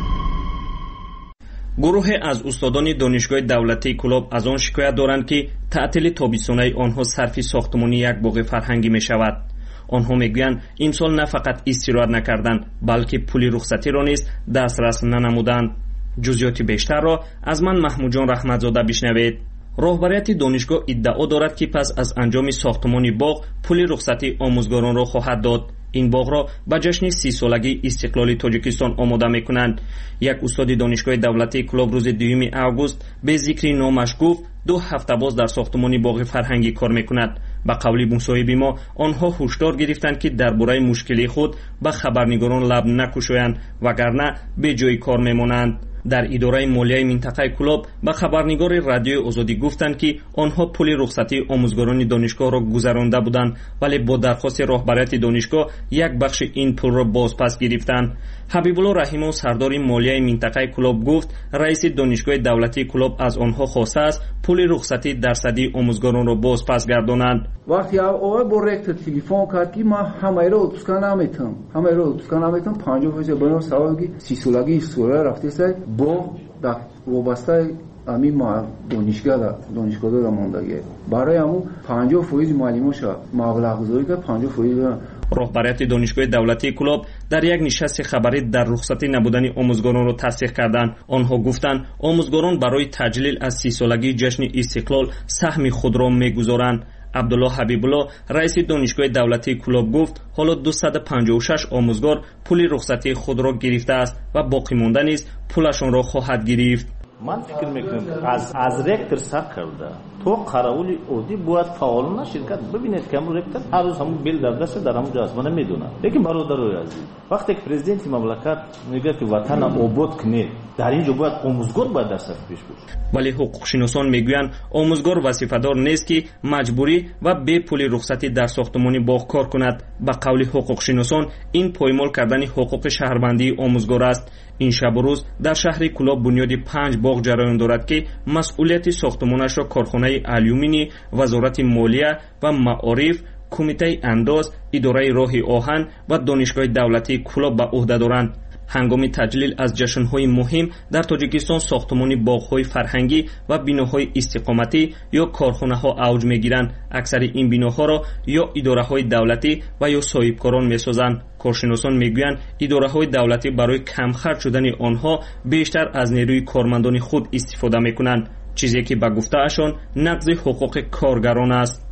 گروه از استادان دانشگاه دولتی کلاب از آن شکایت دارند که تعطیل تابستانه آنها صرف ساختمان یک باغ فرهنگی می شود. آنها میگویند امسال نه فقط استراحت نکردند بلکه پول رخصتی را نیز دسترس ننمودند. جزئیات بیشتر را از من محمود جان رحمتزاده بشنوید. راهبریت دانشگاه ادعا دارد که پس از انجام ساختمان باغ پول رخصتی آموزگاران را خواهد داد. این باغ را به جشن سی سالگی استقلال تاجیکستان آماده میکنند. یک استاد دانشگاه دولتی کلاب روز دوم آگوست به ذکر نامش گفت دو هفته باز در ساختمان باغ فرهنگی کار میکند. به قول مصاحب ما آنها هشدار گرفتند که درباره مشکلی خود به خبرنگاران لب نکشایند وگرنه به جای کار میمانند. در اداره مالیه منطقه کلاب به خبرنگار رادیو آزادی گفتند که آنها پول رخصتی آموزگاران دانشگاه را گذرانده بودند ولی با درخواست راهبریت دانشگاه یک بخش این پول را بازپس گرفتند. حبیب الله رحیمو سردار مالیه منطقه کلاب گفت رئیس دانشگاه دولتی کلاب از آنها خواسته است پول رخصتی درصدی آموزگاران را بازپس گردانند. وقتی آقای با رکتر تلفن کرد که ما همه را اتوس نمیتونم همه را اتوس نمیتونم پنجاه فیصد بنا سالگی سی سالگی سوره رفته است با وابسته امی ما دانشگاه دانشگاه دادم موندگی برای همون پنجاه فیصد معلماشا مبلغ گذاری که پنجاه فیصد. راهبریت دانشگاه دولتی کلاب در یک نشست خبری در رخصتی نبودن آموزگاران را تصدیق کردند. آنها گفتند آموزگاران برای تجلیل از سی سالگی جشن استقلال سهم خود را میگذارند. عبدالله حبیب الله رئیس دانشگاه دولتی کلاب گفت حالا دویست و پنجاه و شش آموزگار پول رخصتی خود را گرفته است و باقی مانده نیز پولشان را خواهد گرفت. من فکر میکنم از از رکتر سر کرده تو قراولی عادی باید فعالانه شرکت ببینید که همون رکتر هر روز همون بیل در دست در همون جا نمیدونه. لیکن برادرای عزیز وقتی که پرزیدنت مملکت میگه که وطن آباد کنید در اینجا باید آموزگار باید در صف پیش باشه. ولی حقوق شناسان میگویند آموزگار وظیفه‌دار نیست که مجبوری و بی پول رخصتی در ساختمان باغ کار کند. به قول حقوق شناسان این پایمال کردن حقوق شهروندی آموزگار است. این شب و روز در شهر کلاب بنیاد پنج باغ جریان دارد که مسئولیت ساختمانش را کارخانه الومینی، وزارت مالیه و معارف، کمیته انداز، اداره راه آهن و دانشگاه دولتی کلاب به عهده دارند. هنگام تجلیل از جشن‌های مهم در تاجیکستان ساختمان باغ‌های فرهنگی و بناهای استقامتی یا کارخانه‌ها اوج می‌گیرند. اکثر این بناها را یا اداره‌های دولتی و یا صاحبکاران می‌سازند. کارشناسان می‌گویند اداره‌های دولتی برای کم خرج شدن آنها بیشتر از نیروی کارمندان خود استفاده می‌کنند، چیزی که به گفته‌شان نقض حقوق کارگران است.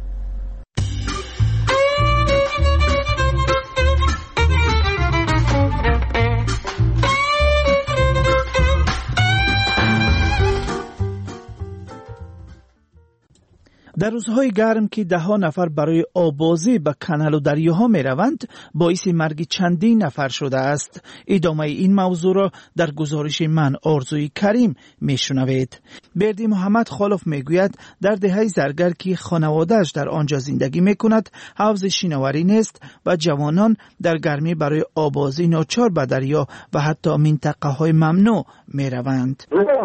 در روزهای گرم که ده ها نفر برای آبازی به کانال و دریاها می روند باعث مرگ چندین نفر شده است. ادامه این موضوع را در گزارش من آرزوی کریم می شنوید. بردی محمد خالف می گوید در دهه زرگر که خانوادهش در آنجا زندگی می کند حوض شینواری نیست و جوانان در گرمی برای آبازی ناچار به دریا و حتی منطقه های ممنوع می روند.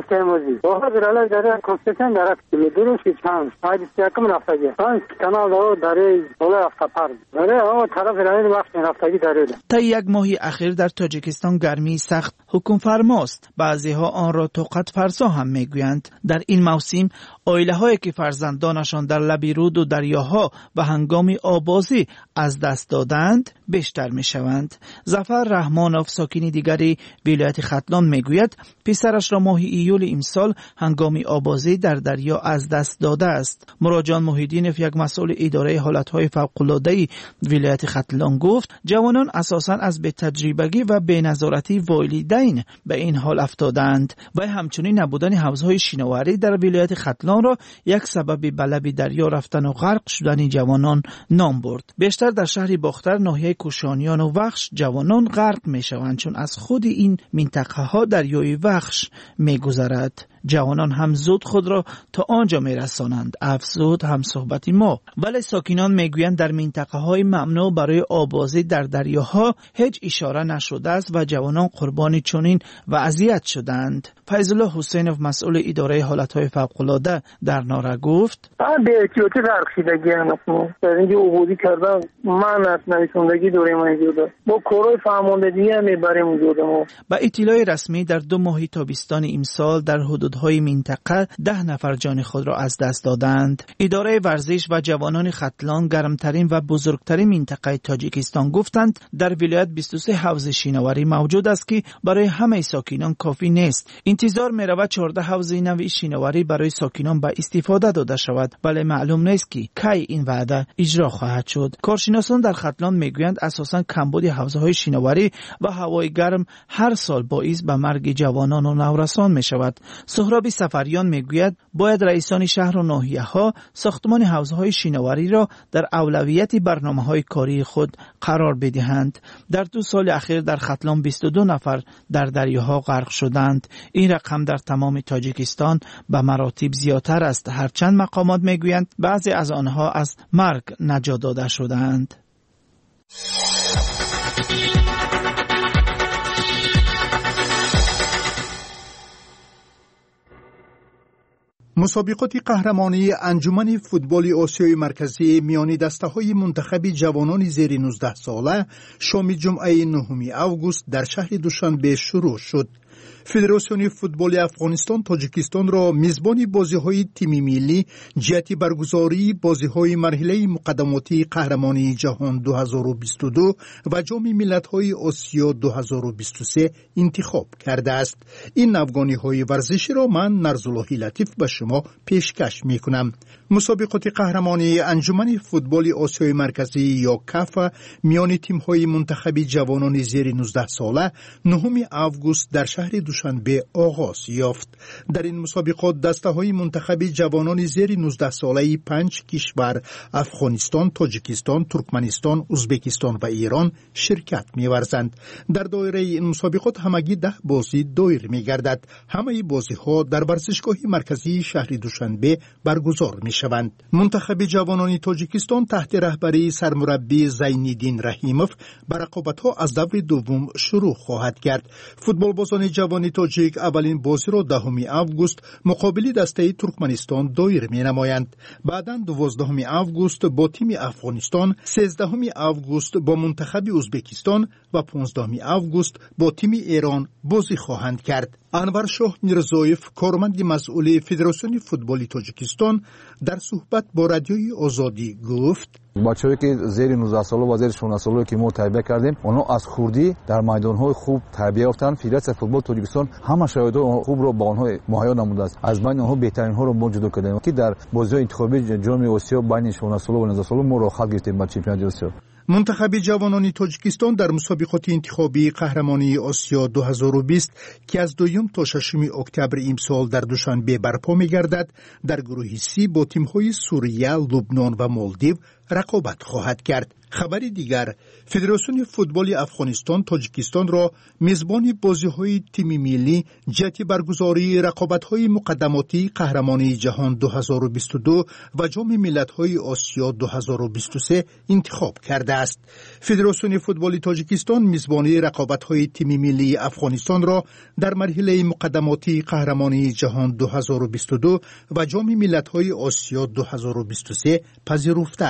یکم رفتگی آن کانال رو داره بالا رفته پر داره اون طرف راه وقت رفتگی داره. تا یک ماهی اخیر در تاجیکستان گرمی سخت حکم فرماست. بعضی ها آن را طاقت فرسا هم میگویند. در این موسم عائله‌هایی که فرزندانشان در لب رود و دریاها و هنگام آبازی از دست دادند بیشتر می‌شوند. ظفر رحمانوف ساکن دیگری ولایت ختلان میگوید پسرش را ماه ایول امسال هنگام آبازی در دریا از دست داده است. مراجان محیدینف یک مسئول اداره حالت‌های فوق‌العاده ولایت ختلان گفت جوانان اساساً از بی تجربگی و بی نظارتی والدین به این حال افتادند و همچنین نبودن حوض‌های شناوری در ولایت ختلان را یک سبب به لب دریا رفتن و غرق شدن جوانان نام برد. بیشتر در شهر باختر ناحیه کوشانیان و وخش جوانان غرق می‌شوند چون از خود این منطقه‌ها دریای وخش می‌گذرد. جوانان هم زود خود را تا آنجا می‌رسانند. افزود هم صحبت ما. ولی ساکنان میگویند در منطقه‌های ممنوع برای آبازی در دریاها هیچ اشاره نشده است و جوانان قربانی چنین وضعیت شدند. فیض الله حسینوف مسئول اداره حالت‌های فوق‌العاده در ناره گفت: من به احتیاطی غرق شدگی هستم. در اینجا عبودی کردم من از نویسندگی دوره موجوده. با کارهای فرماندهی هم میبریم موجوده ما. با اطلاع رسمی در دو ماه تابستان امسال در حدودهای منطقه ده نفر جان خود را از دست دادند. اداره ورزش و جوانان ختلان گرمترین و بزرگترین منطقه تاجیکستان گفتند در ولایت بیست و سه حوض شناوری موجود است که برای همه ساکنان کافی نیست. انتظار می‌رود چهارده حوض نوی شناوری برای ساکنان به استفاده داده شود ولی معلوم نیست که کی این وعده اجرا خواهد شد. کارشناسان در ختلان میگویند اساساً کمبود حوض‌های شناوری و هوای گرم هر سال باعث به مرگ جوانان و نورسان می‌شود. سهراب سفریان میگوید باید رئیسان شهر و ناحیه‌ها ساختمان حوض‌های شناوری را در اولویت برنامه‌های کاری خود قرار بدهند. در دو سال اخیر در ختلان بیست و دو نفر در دریاها غرق شدند. این رقم در تمام تاجیکستان به مراتب زیادتر است. هرچند مقامات میگویند بعضی از آنها از مرگ نجات داده شدند. مسابقات قهرمانی انجمن فوتبال آسیای مرکزی میان دسته‌های منتخب جوانان زیر نوزده ساله شام جمعه نهم آگوست در شهر دوشنبه شروع شد. فدراسیون فوتبال افغانستان تاجیکستان را میزبان بازی‌های تیم ملی جهت برگزاری بازی‌های مرحله مقدماتی قهرمانی جهان دو هزار و بیست و دو و جام ملت‌های آسیا دو هزار و بیست و سه انتخاب کرده است. این افغانی‌های ورزشی را من نرزالله لطیف به شما پیشکش می‌کنم. مسابقات قهرمانی انجمن فوتبال آسیای مرکزی یا کاف میان تیم‌های منتخب جوانان زیر نوزده ساله نهم آگوست در شهر دوشنبه آغاز یافت. در این مسابقات دسته‌های منتخب جوانان زیر نوزده ساله پنج کشور افغانستان، تاجیکستان، ترکمنستان، ازبکستان و ایران شرکت می‌ورزند. در دایره این مسابقات همگی ده بازی دایر می‌گردد. همه بازی‌ها در ورزشگاه مرکزی شهر دوشنبه برگزار می‌شوند. منتخب جوانان تاجیکستان تحت رهبری سرمربی زین‌الدین رحیموف بر رقابت‌ها از دور دوم شروع خواهد کرد. فوتبالبازان جوان تاجیک اولین بازی را دهم آگوست مقابل دسته ترکمنستان دایر می‌نمایند. بعداً دوازدهم آگوست با تیم افغانستان، سیزدهم آگوست با منتخب ازبکستان و پانزدهم آگوست با تیم ایران بازی خواهند کرد. انور شاه میرزایف کارمند مسئول فدراسیون فوتبال تاجیکستان در صحبت با رادیوی آزادی گفت: بچه‌ای که زیر نوزده ساله و زیر شانزده ساله که ما تربیت کردیم اونا از خوردی در میدان‌های خوب تربیت یافتن. فدراسیون فوتبال تاجیکستان همه شرایط خوب را با آنها مهیا نموده است. از بین آنها بهترین ها را ما جدا کردیم که در بازی انتخابی جام آسیا بین شانزده ساله و نوزده ساله ما را خط گرفتیم با چمپیونات آسیا. منتخب جوانان تاجیکستان در مسابقات انتخابی قهرمانی آسیا دو هزار و بیست که از دوم تا ششم اکتبر امسال در دوشنبه برپا می‌گردد در گروه سی با تیم‌های سوریه، لبنان و مالدیو رقابت خواهد کرد. خبر دیگر، فدراسیون فوتبال افغانستان تاجیکستان را میزبان بازی‌های تیم ملی جهت برگزاری رقابت‌های مقدماتی قهرمانی جهان دو هزار و بیست و دو و جام ملت‌های آسیا دو هزار و بیست و سه انتخاب کرده است. فدراسیون فوتبال تاجیکستان میزبانی رقابت‌های تیم ملی افغانستان را در مرحله مقدماتی قهرمانی جهان دو هزار و بیست و دو و جام ملت‌های آسیا دو هزار و بیست و سه پذیرفته است.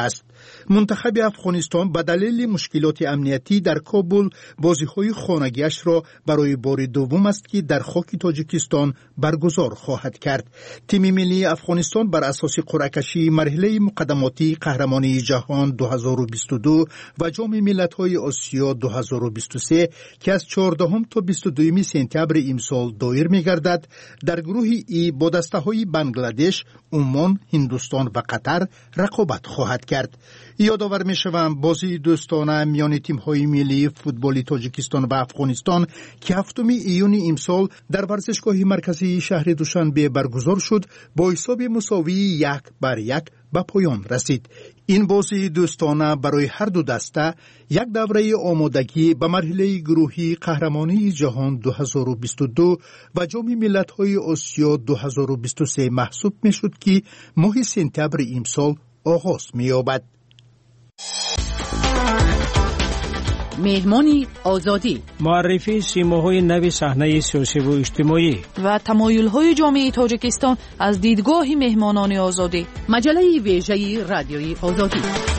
منتخب افغانستان به دلیل مشکلات امنیتی در کابل بازی‌های خانگیش را برای بار دوم است که در خاک تاجیکستان برگزار خواهد کرد. تیم ملی افغانستان بر اساس قرعه کشی مرحله مقدماتی قهرمانی جهان دو هزار و بیست و دو و جام ملت‌های آسیا دو هزار و بیست و سه که از چهاردهم تا بیست و دوم سپتامبر امسال دایر می‌گردد، در گروه ای با دسته‌های بنگلادش، عمان، هندوستان و قطر رقابت خواهد کرد. یادآور می‌شوم بازی دوستانه میان تیم‌های ملی فوتبال تاجیکستان و افغانستان که هفتم ایون امسال در ورزشگاه مرکزی شهر دوشنبه برگزار شد با حساب مساوی یک بر یک به پایان رسید. این بازی دوستانه برای هر دو دسته یک دوره آمادگی به مرحله گروهی قهرمانی جهان دو هزار و بیست و دو و جام ملت‌های آسیا دو هزار و بیست و سه محسوب می‌شد که ماه سپتامبر امسال آغاز می‌یابد. مهمانی آزادی، معرفی سیماهای نو صحنه سیاسی و اجتماعی و تمایل‌های جامعه تاجیکستان از دیدگاه مهمانان آزادی. مجله ویژه رادیوی آزادی.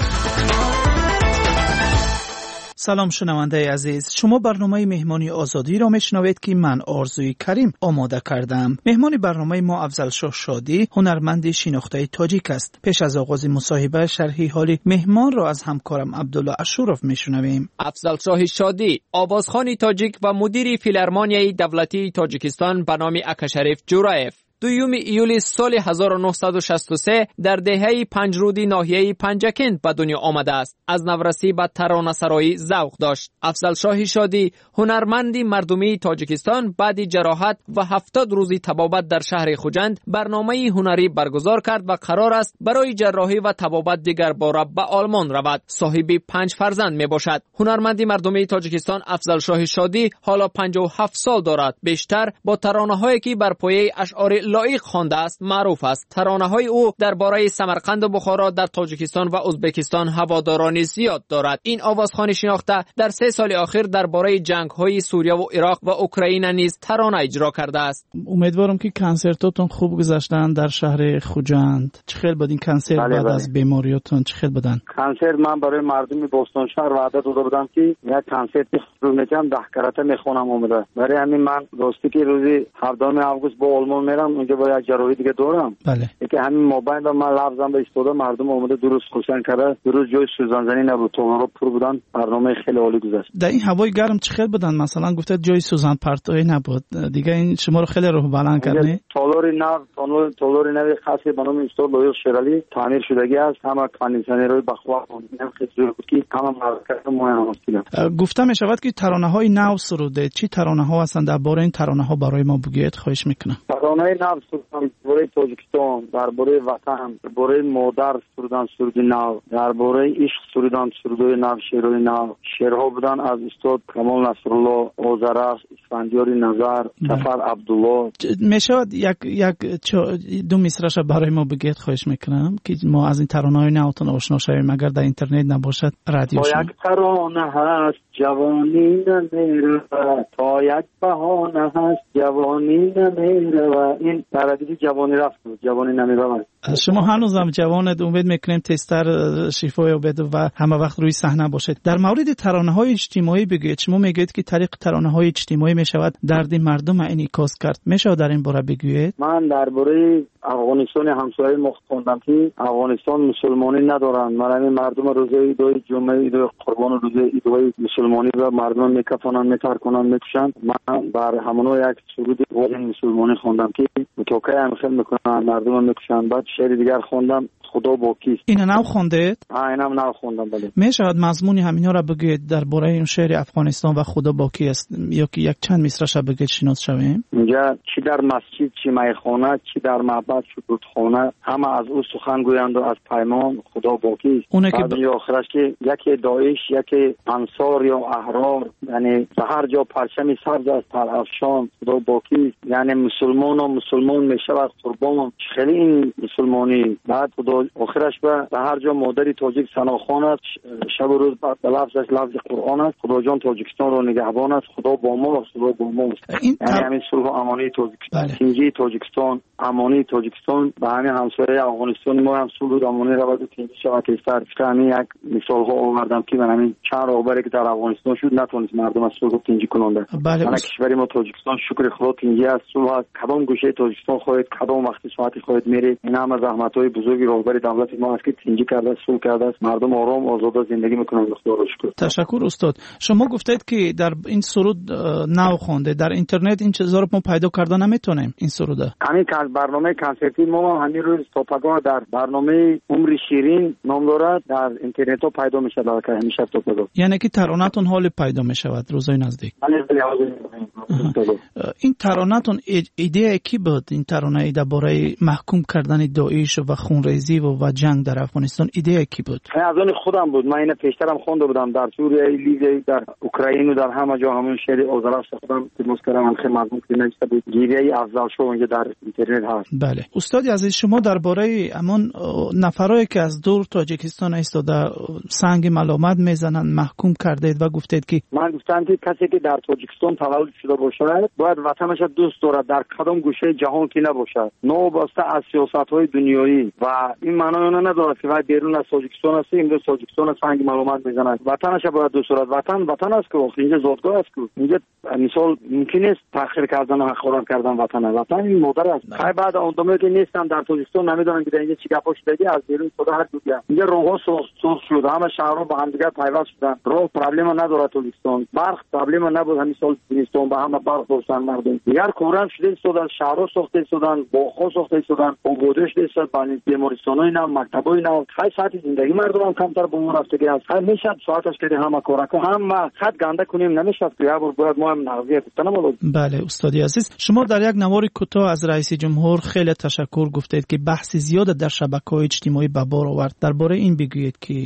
سلام شنونده عزیز، شما برنامه مهمانی آزادی را میشنوید که من آرزوی کریم آماده کردم. مهمان برنامه ما افضلشاه شادی، هنرمند شناخته تاجیک است. پیش از آغاز مصاحبه شرح حال مهمان را از همکارم عبدالله اشورف میشنویم. افضلشاه شادی، آوازخوان تاجیک و مدیر فیلارمونیای دولتی تاجیکستان به نام اکاشریف جورایف، دوم ایول سال هزار و نهصد و شصت و سه در دهه پنجرودی ناحیه پنجکند به دنیا آمده است. از نورسی به ترانه‌سرایی ذوق داشت. افضلشاه شادی، هنرمندی مردمی تاجیکستان، بعد جراحت و هفتاد روزی طبابت در شهر خوجند برنامه هنری برگزار کرد و قرار است برای جراحی و طبابت دیگر باره به آلمان رود. صاحب پنج فرزند می باشد. هنرمندی مردمی تاجیکستان افضلشاه شادی حالا پنجاه و هفت سال دارد. بیشتر با ترانه‌هایی که بر پایه اشعار لایق خوانده است معروف است. ترانه‌های او درباره سمرقند و بخارا در تاجیکستان و ازبکستان هوادارانی زیاد دارد. این آوازخوان شناخته در سه سال اخیر درباره جنگ‌های سوریه و عراق و اوکراین نیز ترانه اجرا کرده است. امیدوارم که کنسرتاتون خوب گذشتن در شهر خوجند. چه خیلی بود این کنسرت بله بعد بله. از بیماریاتون چه خیلی بودن؟ کنسرت من برای مردم بوستون شهر وعده داده بودم که یک کنسرت رو میکنم ده کرته میخونم اومده. برای همین من دوستی که روزی هفتم آگوست با آلمان میرم اونجا با یک جراحی دیگه دارم. بله. که همین موبایل من لفظم به استفاده مردم اومده درست خوشن کرده. درست جای سوزان زنی نبود. تو پر بودن. برنامه خیلی عالی گذشت. در این هوای گرم چه خیلی بودن؟ مثلا گفته جای سوزان پرتوی نبود. دیگه این شما رو خیلی روح بلند کرده. تالاری نو تالار تالاری نو خاصی به نام استاد لویل شرالی تعمیر شدگی است. همه کاندیشنرهای بخوا هم خیلی بود که همه مرکز مهم است. گفته می شود که ترانه‌های نو سروده. چی ترانه‌ها هستند؟ درباره این ترانه‌ها برای ما بگید خواهش میکنم. ترانه‌های نو سرودن درباره تاجیکستان، درباره وطن، درباره مادر سرودن سرود نو، درباره عشق سرودن سرود نو، شعرهای نو. شعرها بودن از استاد کمال نصرالله، آذرخش، اسفندیار نظر، سفر عبدالله. می شود یک یک دو مصرعش برای ما بگید خواهش میکنم که ما از این ترانه‌های نوتون آشنا شویم اگر در اینترنت نباشد رادیو شما. تا یک ترانه هست جوانی نمیره، تا یک بهانه هست جوانی نمیره. این تردید جوانی رفت جوانی نمیره. شما هنوزم جوانید، امید میکنیم تستر شفای بده و همه وقت روی صحنه باشید. در مورد ترانه‌های اجتماعی بگید. شما میگید که طریق ترانه‌های اجتماعی میشود درد مردم انعکاس کرد. میشه در این باره بگویید؟ من درباره افغانستان همسایه ما خوندم که افغانستان مسلمانی ندارن. من مردم روزه ایدای جمعه ایدای قربان روزه ایدای مسلمانی و مردم میکفنن میترکنن میکشن. من بر همونو یک سرود واژه مسلمانی خوندم که متوقع هم خیلی میکنن مردم میکشن. بعد شعر دیگر خوندم خدا با کیست. اینا نو خوندید؟ ها اینم نو خوندم. بله. میشود مضمون همینا را بگید درباره این شعر افغانستان و خدا با کی است یا که یک چند مصرعش بگید شناس شویم؟ اینجا چی در مسجد چی میخانه چی در معبد چی رودخانه همه از او سخن گویند و از پیمان خدا با کیست. اونه که بعد آخرش که یکی داعش یکی انصار یا احرار، یعنی به هر جا پرچم سبز از پرافشان خدا با کیست. یعنی مسلمان و مسلمان مسلمان میشود قربان خیلی این مسلمانی بعد خدا آخرش به هر جا مادری تاجیک سناخوان است شب و روز به لفظش لفظ قرآن است خدا جان تاجیکستان رو نگهبان است خدا با ما و خدا با ما است یعنی همین صلح و امانی تاجیکستان تنجی تاجیکستان امانی تاجیکستان به همین همسایه افغانستان ما هم صلح و امانی رو باید تنجی شود که سر همین یک مثال ها آوردم که من همین چند راهبری که در افغانستان شد نتونست مردم از صلح تنجی کننده بله من کشوری ما تاجیکستان شکر خدا تنجی است صلح کدام گوشه تاجیکستان خواهد کدام وقت ساعتی خواهد میره این هم از زحمت‌های بزرگی راهبر دولت ما است که تنجی کرده صلح کرده است مردم آرام آزاد زندگی میکنند خدا را شکر. تشکر استاد. شما گفتید که در این سرود نو خوانده در اینترنت این چیزا رو ما پیدا کردن نمیتونیم این سروده همین برنامه کنسرتی ما همین روز توپگاه در برنامه عمر شیرین نام دارد در اینترنت ها پیدا میشه در همیشه توپگاه یعنی که ترانه‌تون حال پیدا میشود روزای نزدیک. این ترانه‌تون ایده کی بود این ترانه درباره محکوم کردن داعش و خونریزی و, و جنگ در افغانستان ایده کی بود؟ از آن خودم بود من اینو پیشترم خوانده بودم در سوریه لیبی در اوکراین و در همه جا همون شعر آذرش خودم تماس کردم خیلی مضمون که نوشته بود گیریه افضل شو اونجا در اینترنت هست. بله استاد عزیز شما درباره همون نفرایی که از دور تاجیکستان ایستاده سنگ ملامت میزنن محکوم کردید و گفتید که من گفتم که کسی که در تاجیکستان تولد شده باشه باید وطنش دوست دارد در کدام گوشه جهان که نباشه نوابسته از سیاست‌های دنیایی و این معنی اون نداره که باید بیرون از تاجیکستان است این تاجیکستان سنگ ملامت میزنند وطنش باید دوست دارد وطن وطن است که اینجا زادگاه است که اینجا مثال ممکن است تأخیر کردن و حقارت کردن وطن وطن این مادر است خیلی بعد آدمایی که نیستن در تاجیکستان نمیدونن که اینجا چی گپا شده از بیرون خدا هر دو بیا اینجا راهها سرخ شده همه شهرها با هم دیگه پیوست شدن راه پرابلم نداره تاجیکستان برق پرابلم نبود همین سال تاجیکستان با همه برق داشتن مردم دیگر کورن شده شدن شهرها ساخته شدن باغ‌ها ساخته شدن آبادش شده بانی بیمارستانای نو مکتبای نو خیلی ساعت زندگی مردم هم کمتر به اون رفته است خیلی میشه ساعتش که همه کارا که هم خط گنده کنیم نمیشه که یا باید ما هم نقضیه کنیم. بله استادی عزیز شما در یک نوار کوتاه از رئیس جمهور خیلی تشکر گفتید که بحث زیاد در شبکه‌های اجتماعی به بار آورد درباره این بگویید که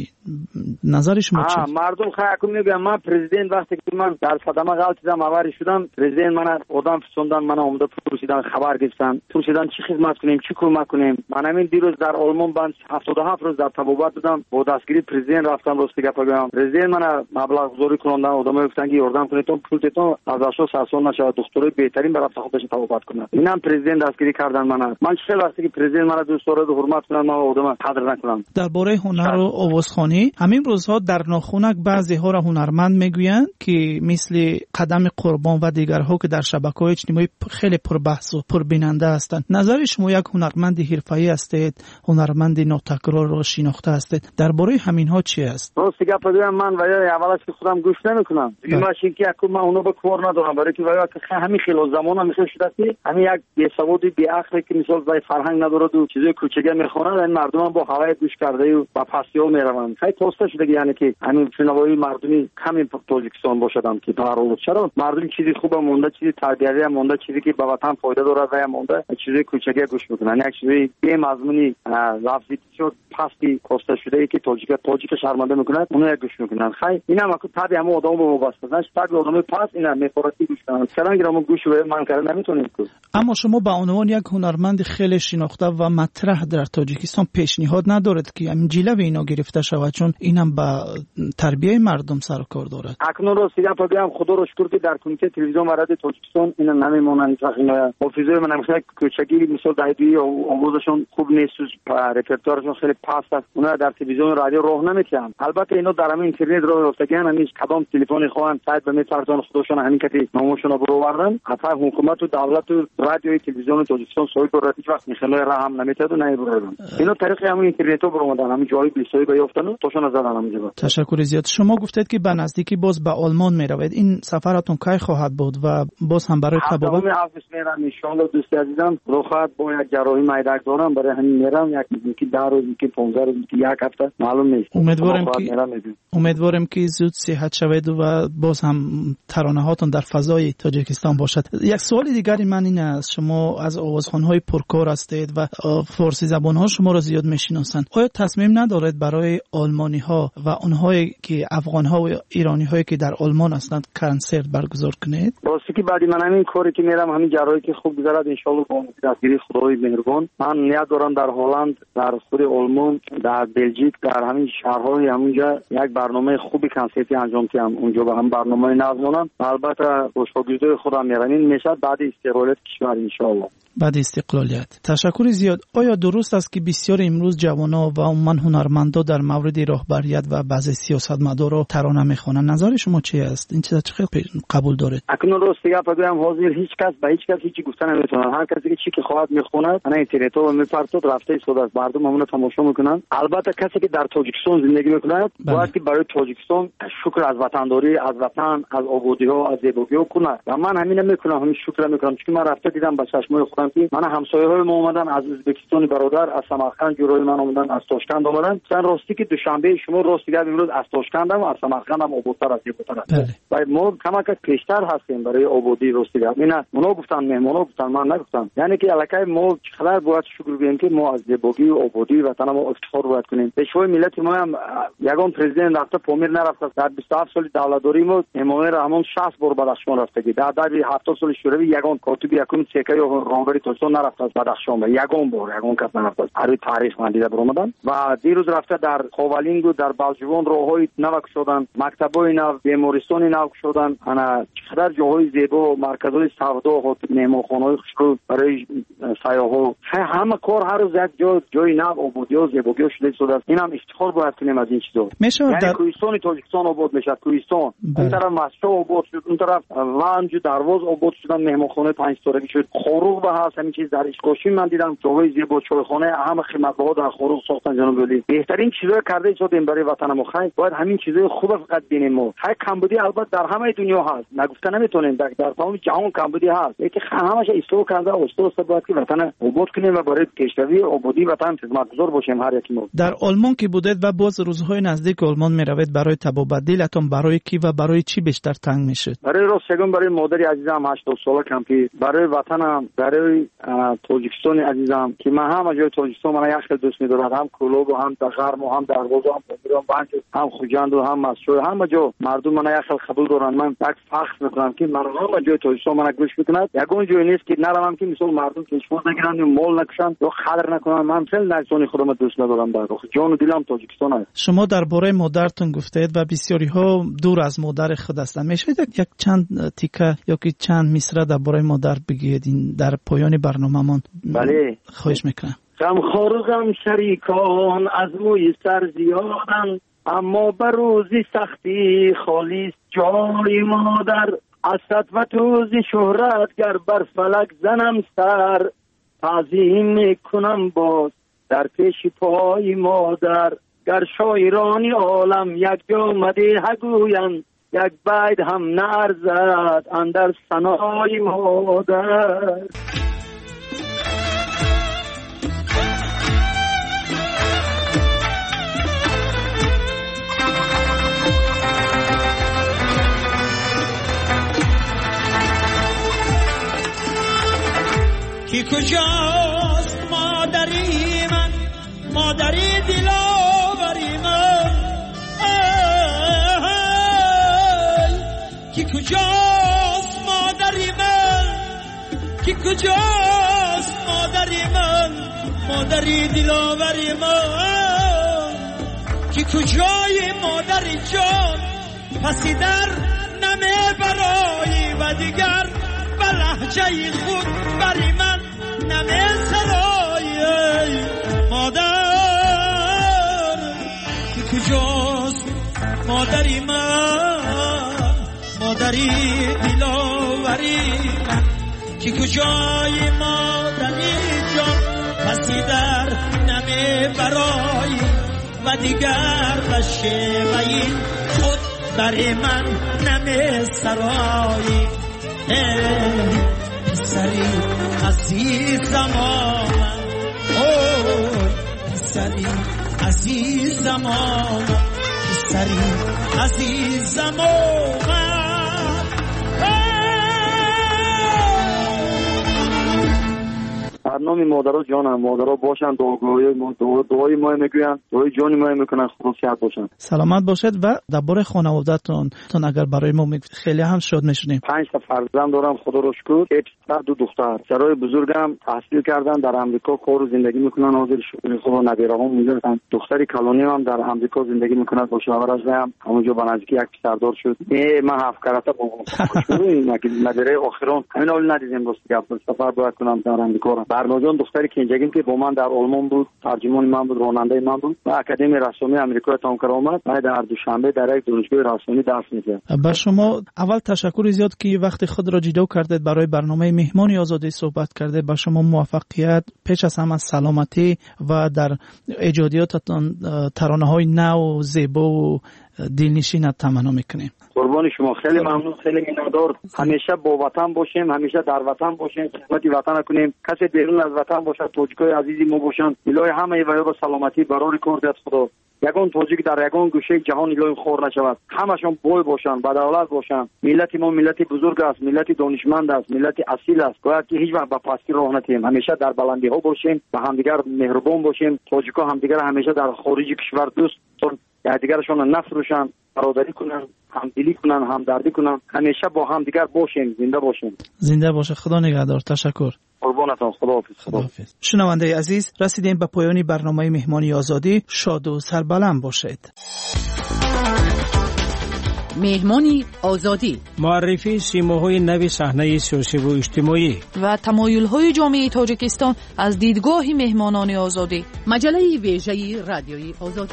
نظر شما چیست؟ مردم خیلی میگم من پرزیدنت وقتی که من در صدمه غلطیدم آوری شدم پرزیدنت من آدم فسوندن من اومده پرسیدن خبر گرفتن پرسیدن چی خدمت کنیم چی کمک کنیم من همین دیروز در آلمان بند هفتاد و هفت روز در تبابت بودم با دستگیری پرزیدنت رفتم راستی گپ بگم پرزیدنت من مبلغ گذاری کردن آدمای گفتن که یاردم کنید تو پولتون از اشو سرسون نشه دکترای بهترین برای خودش تبابت کنه اینم پرزیدنت دستگیری کردن من من چه وقتی که پرزیدنت من دوست داره حرمت کنم من آدم قدر نکنم درباره هنر و آوازخوانی همین روزها در ناخونک بعضی ها را هنرمند میگویند که مثل قدم قربان و دیگرها که در شبکه‌های اجتماعی خیلی پربحث و پربیننده هستند نظر شما یک هنرمند حرفه‌ای هستید هنرمند ناتکرار را شناخته هستید درباره همین ها چی است راست گپ بگم من و اولش که خودم گوش نمیکنم دیگه ماشین که اكو من اونو به کار ندارم برای که وقت همین خیلی زمانه میشه شده که همین یک بی‌سوادی بی‌عقلی که مثلا زای فرهنگ نداره و چیزای کوچیکه میخوره این مردم با هوای گوش کرده و با پسیو میروند خیلی توسته شده یعنی که همین شنوایی مردمی کمی تاجیکستان باشدم که دارو چرا مردم چیزی خوبه مونده چیزی تربیتی مونده چیزی که به وطن فایده داره و مونده چیزی کوچیکه گوش میکنن یک چیزی بی مضمونی لفظی شد پستی کوسته شده ای که تاجیک تاجیک شرمنده میکنه اونو گوش میکنن خیلی اینم اكو تابع هم آدم به وابسته نش تابع آدم پاس اینا میپرسی گوش کنن چرا گرام گوش و من کردن نمیتونید اما شما به عنوان یک هنرمند خیلی شناخته و مطرح در تاجیکستان پیشنهاد ندارد که همین جلوه اینا گرفته شود چون اینم با تربیه مردم سر و کار دارد اکنون رو سیگا بگم خدا رو شکر که در کمیته تلویزیون و رادیو تاجیکستان اینا نمیمونن اینا حافظه من میخوام کوچگی مثلا دایدی و آموزشون خوب نیست رپرتوارشون خیلی پاست است اونا در تلویزیون و رادیو راه نمیکنن البته اینا در همین اینترنت راه افتادن همین کدام تلفن خواهن سایت به میترسون خودشون همین کتی نامشون رو بروردن حتی حکومت و دولت و رادیو تلویزیون تاجیکستان سوی رو هیچ وقت میخواد راه هم نمیتاد و نمیبردن اینا طریق همین اینترنت رو بروردن همین جای بیسوی بیافتن توشون زدن همینجا. تشکر زیاد. شما گفتید که به نزدیکی باز به آلمان میروید این سفرتون کی خواهد بود و باز هم برای تبابت هفتم میرم ان شاء الله دوست عزیزم رو خواهد با یک جراحی میدک دارم برای همین میرم یک یکی ده روز یکی پانزده روز یک هفته معلوم نیست امیدوارم که امیدوارم که زود صحت شوید و باز هم ترانه هاتون در فضای تاجیکستان باشد. یک سوال دیگری من این است شما از آوازخوان‌های پرکار هستید و فارسی زبان‌ها شما را زیاد میشناسند آیا تصمیم ندارید برای آلمانی‌ها و اونهایی که افغان‌ها و ایرانی‌هایی که در آلمان هستند کنسرت برگزار کنید؟ واسه که بعدی من همین کاری که میرم همین جراحی که خوب گذره شود ان شاء الله با دستگیری خدای مهربان. من نیت دارم در هلند، در خود آلمان، در بلژیک، در همین شهرهای همونجا یک برنامه خوبی کنسرتی انجام دهم. اونجا با هم برنامه نظمونم. البته با شاگردای خودم میرم. این میشه بعد استقلالیت کشور ان شاء الله. بعد استقلالیت. تشکر زیاد. آیا درست است که بسیار امروز جوانان و عموما هنرمندا در مورد راهبریت و بعضی سیاستمدارا ترانه میخوانند؟ نظر شما چی است؟ این چیزا چه قبول دارید؟ اکنون راست دیگه بگم حاضر هیچ کس به هیچ کس هیچی گفتن نمیتونه. هر کسی که چی که خواهد میخونه انا اینترنت رو میپرتد رفته ایستاد است، مردم همون تماشا میکنن. البته کسی که در تاجیکستان زندگی میکنه باید که برای تاجیکستان شکر از وطنداری، از وطن، از آبادی ها، از زیبایی ها کنه. و من همین میکنم، همین شکر میکنم چون من رفته دیدم با چشمای خودم که من همسایه‌های ما اومدن از ازبکستان برادر، از سمرقند جورای من اومدن، از تاشکند اومدن. مثلا راستی که دوشنبه شما راست دیگه امروز از تاشکند هم از سمرقند هم آبادتر از زیباتر است. و ما کمک پیشتر هستیم برای آبادی راست دیگه. اینا اونا گفتن، مهمونا گفتن، من نگفتم. یعنی که الکای ما چقدر باید شکر بگیم که ما از زیبایی و آبادی وطن ما افتخار باید کنیم. پیشوای ملت ما هم یگان پرزیدنت رفته پامیر نرفته. در بیست و هفت سال دولتداری ما امام رحمان شصت بار بدخشان رفته. در در هفتاد سال شوروی یگان کاتب یکم سکه یا راهبری تاجیکستان نرفته از بدخشان. یگان بار یگان کس نرفته. هر تاریخ من دیده برآمدن و دیروز رفته در خاولینگ و در بلجوان راههای نو شدن، مکتبای نو، بیمارستان نو شدن. انا چقدر جاهای زیبا، مرکزهای سودا، مهمانخانه‌های خوشرو برای سیاحا، همه کار هر روز یک جای جای نو آبادی و زیبایی شده شده است. این هم افتخار باید کنیم از این چیزا. یعنی در... کوهستان تاجیکستان آباد میشه. کوهستان این طرف مسجد آباد شد، اون طرف ونج دروازه آباد شدن، مهمانخانه پنج ستارگی شد، خروق به هست. همین چیز در اشکاشی من دیدم جاهای زیبا، چایخانه همه خدمت‌ها در خروق ساختن. جناب ولی بهترین چیزا کرده شدیم برای وطن ما. خیر باید همین چیزای خوب فقط ببینیم. ما هر کمبودی البته در همه دنیا هست، نگفته نمیتونیم، در در تمام جهان کمبودی هست. یکی همش اصلاح کرده اصلاح باید که وطن آباد کنیم و برای پیشروی آبادی وطن خدمتگزار باشیم هر یکی ما. در آلمان که بودید و باز روزهای نزدیک آلمان میروید برای تبادلتون برای کی و برای چی بیشتر تنگ میشید؟ برای راستگون برای مادری عزیزم هشتاد ساله کمپی، برای وطنم، برای تاجیکستان عزیزم که من هم جای تاجیکستان من یک خیلی دوست می‌دارم، هم کلوب و هم دغرم و هم دروازه هم پامیران بانک هم خوجند و هم مسجد، همه جا مردم من یک خیلی قبول دارن. من یک فخر میکنم که من همه جای تاجیکستان من گوش میکنم. یگان جایی نیست که نرم که مثلا مردم کشمون نگیرن یا مال نکشن یا خطر نکنن. من خیلی نجسانی خودم دوست ندارم. در واقع جان و دلم تاجیکستان است. شما درباره مادرتون گفتید و بسیاری ها دور از مادر خود هستند. میشه یک چند تیکه یا که چند مصرع درباره مادر بگید این در پایان برنامه‌مان؟ بله خواهش میکنم. غمخوار و غم شریکان از موی سر زیادن، اما بر روزی سختی خالی جای مادر. از سطوت روزی شهرت گر بر فلک زنم سر، تعظیم میکنم باز در پیش پای مادر. گر شاعرانی عالم یک جا مدیح گویند، یک بیت هم نرزد اندر ثنای مادر. کی کجاست مادری من، مادری دلاوری من؟ کی کجاست مادری من، کی کجاست مادری من، مادری دلاوری من؟ کی کجای مادری جان، پسی در نمی برایی و دیگر به لحجه خود بری من نمی سرایی. مادر کی کجاست مادری من، مادری دلاوری من؟ کی کجای مادری جان، پسی در نمی برایی و دیگر به شیوهی خود بری من نمی سرایی. پسری عزیزم آمد، اوه پسری عزیزم آمد، پسری عزیزم آمد. نام مادرها جانم، مادرها باشن، دعای ما دعای ما میگوین، دعای جان ما میکنن، خدا صحت باشن. سلامت باشید. و درباره خانواده‌تون تون اگر برای ما خیلی هم شاد میشونیم. پنج تا فرزند دارم، خدا رو شکر. یک پسر دو دختر. پسرای بزرگم تحصیل کردن در آمریکا، کار و زندگی میکنن، حاضر شکر خدا. نبیره‌ها میذارن. دختری کلانی هم در آمریکا زندگی میکنه، با شوهرش هم همونجا با نزدیکی یک پسردار شد. ما هفت کرتا بابا نبیره آخران همین حال ندیدیم. راست گپ سفر باید کنم در آمریکا. برناجان دختری کنجگیم که با من در آلمان بود، ترجمان من بود، راننده من بود. و اکادمی رسمی آمریکا تام کرد اومد. بعد در دوشنبه در یک دانشگاه رسمی درس می‌خوند. با شما اول تشکر زیاد که وقتی خود را جدا کردید برای برنامه مهمانی آزادی صحبت کرده. با شما موفقیت، پیش از همه سلامتی و در ایجادیاتتان ترانه‌های نو و زیبا و دلنشین تمنا میکنیم. قربان شما، خیلی ممنون، خیلی مینادار. همیشه با وطن باشیم، همیشه در وطن باشیم، خدمت وطن کنیم. کسی بیرون از وطن باشه، توجیکای عزیزی ما باشن. الهی همه و با سلامتی برای کار دست خدا. یگان توجیک در یگان گوشه جهان الهی خور نشود. همشون بوی باشن، بدولت باشن. ملت ما ملت بزرگ است، ملت دانشمند است، ملت اصیل است. باید که هیچ وقت با پستی راه نتیم. همیشه در بلندی ها باشیم، با همدیگر مهربان باشیم. توجیکا همدیگر همیشه در خارج کشور دوست دیگرشون نفروشن، برادری کنن، همدلی کنن، همدردی کنن. همیشه با هم دیگر باشیم، زنده باشیم. زنده باشه. خدا نگهدار. تشکر. قربانتان. خداحافظ. خداحافظ. شنونده عزیز، رسیدیم به پایان برنامه مهمانی آزادی. شاد و سربلند باشید. مهمانی آزادی، معرفی سیماهای نو صحنه سیاسی و اجتماعی و تمایل‌های جامعه تاجیکستان از دیدگاه مهمانان آزادی. مجله ویژه رادیوی آزادی.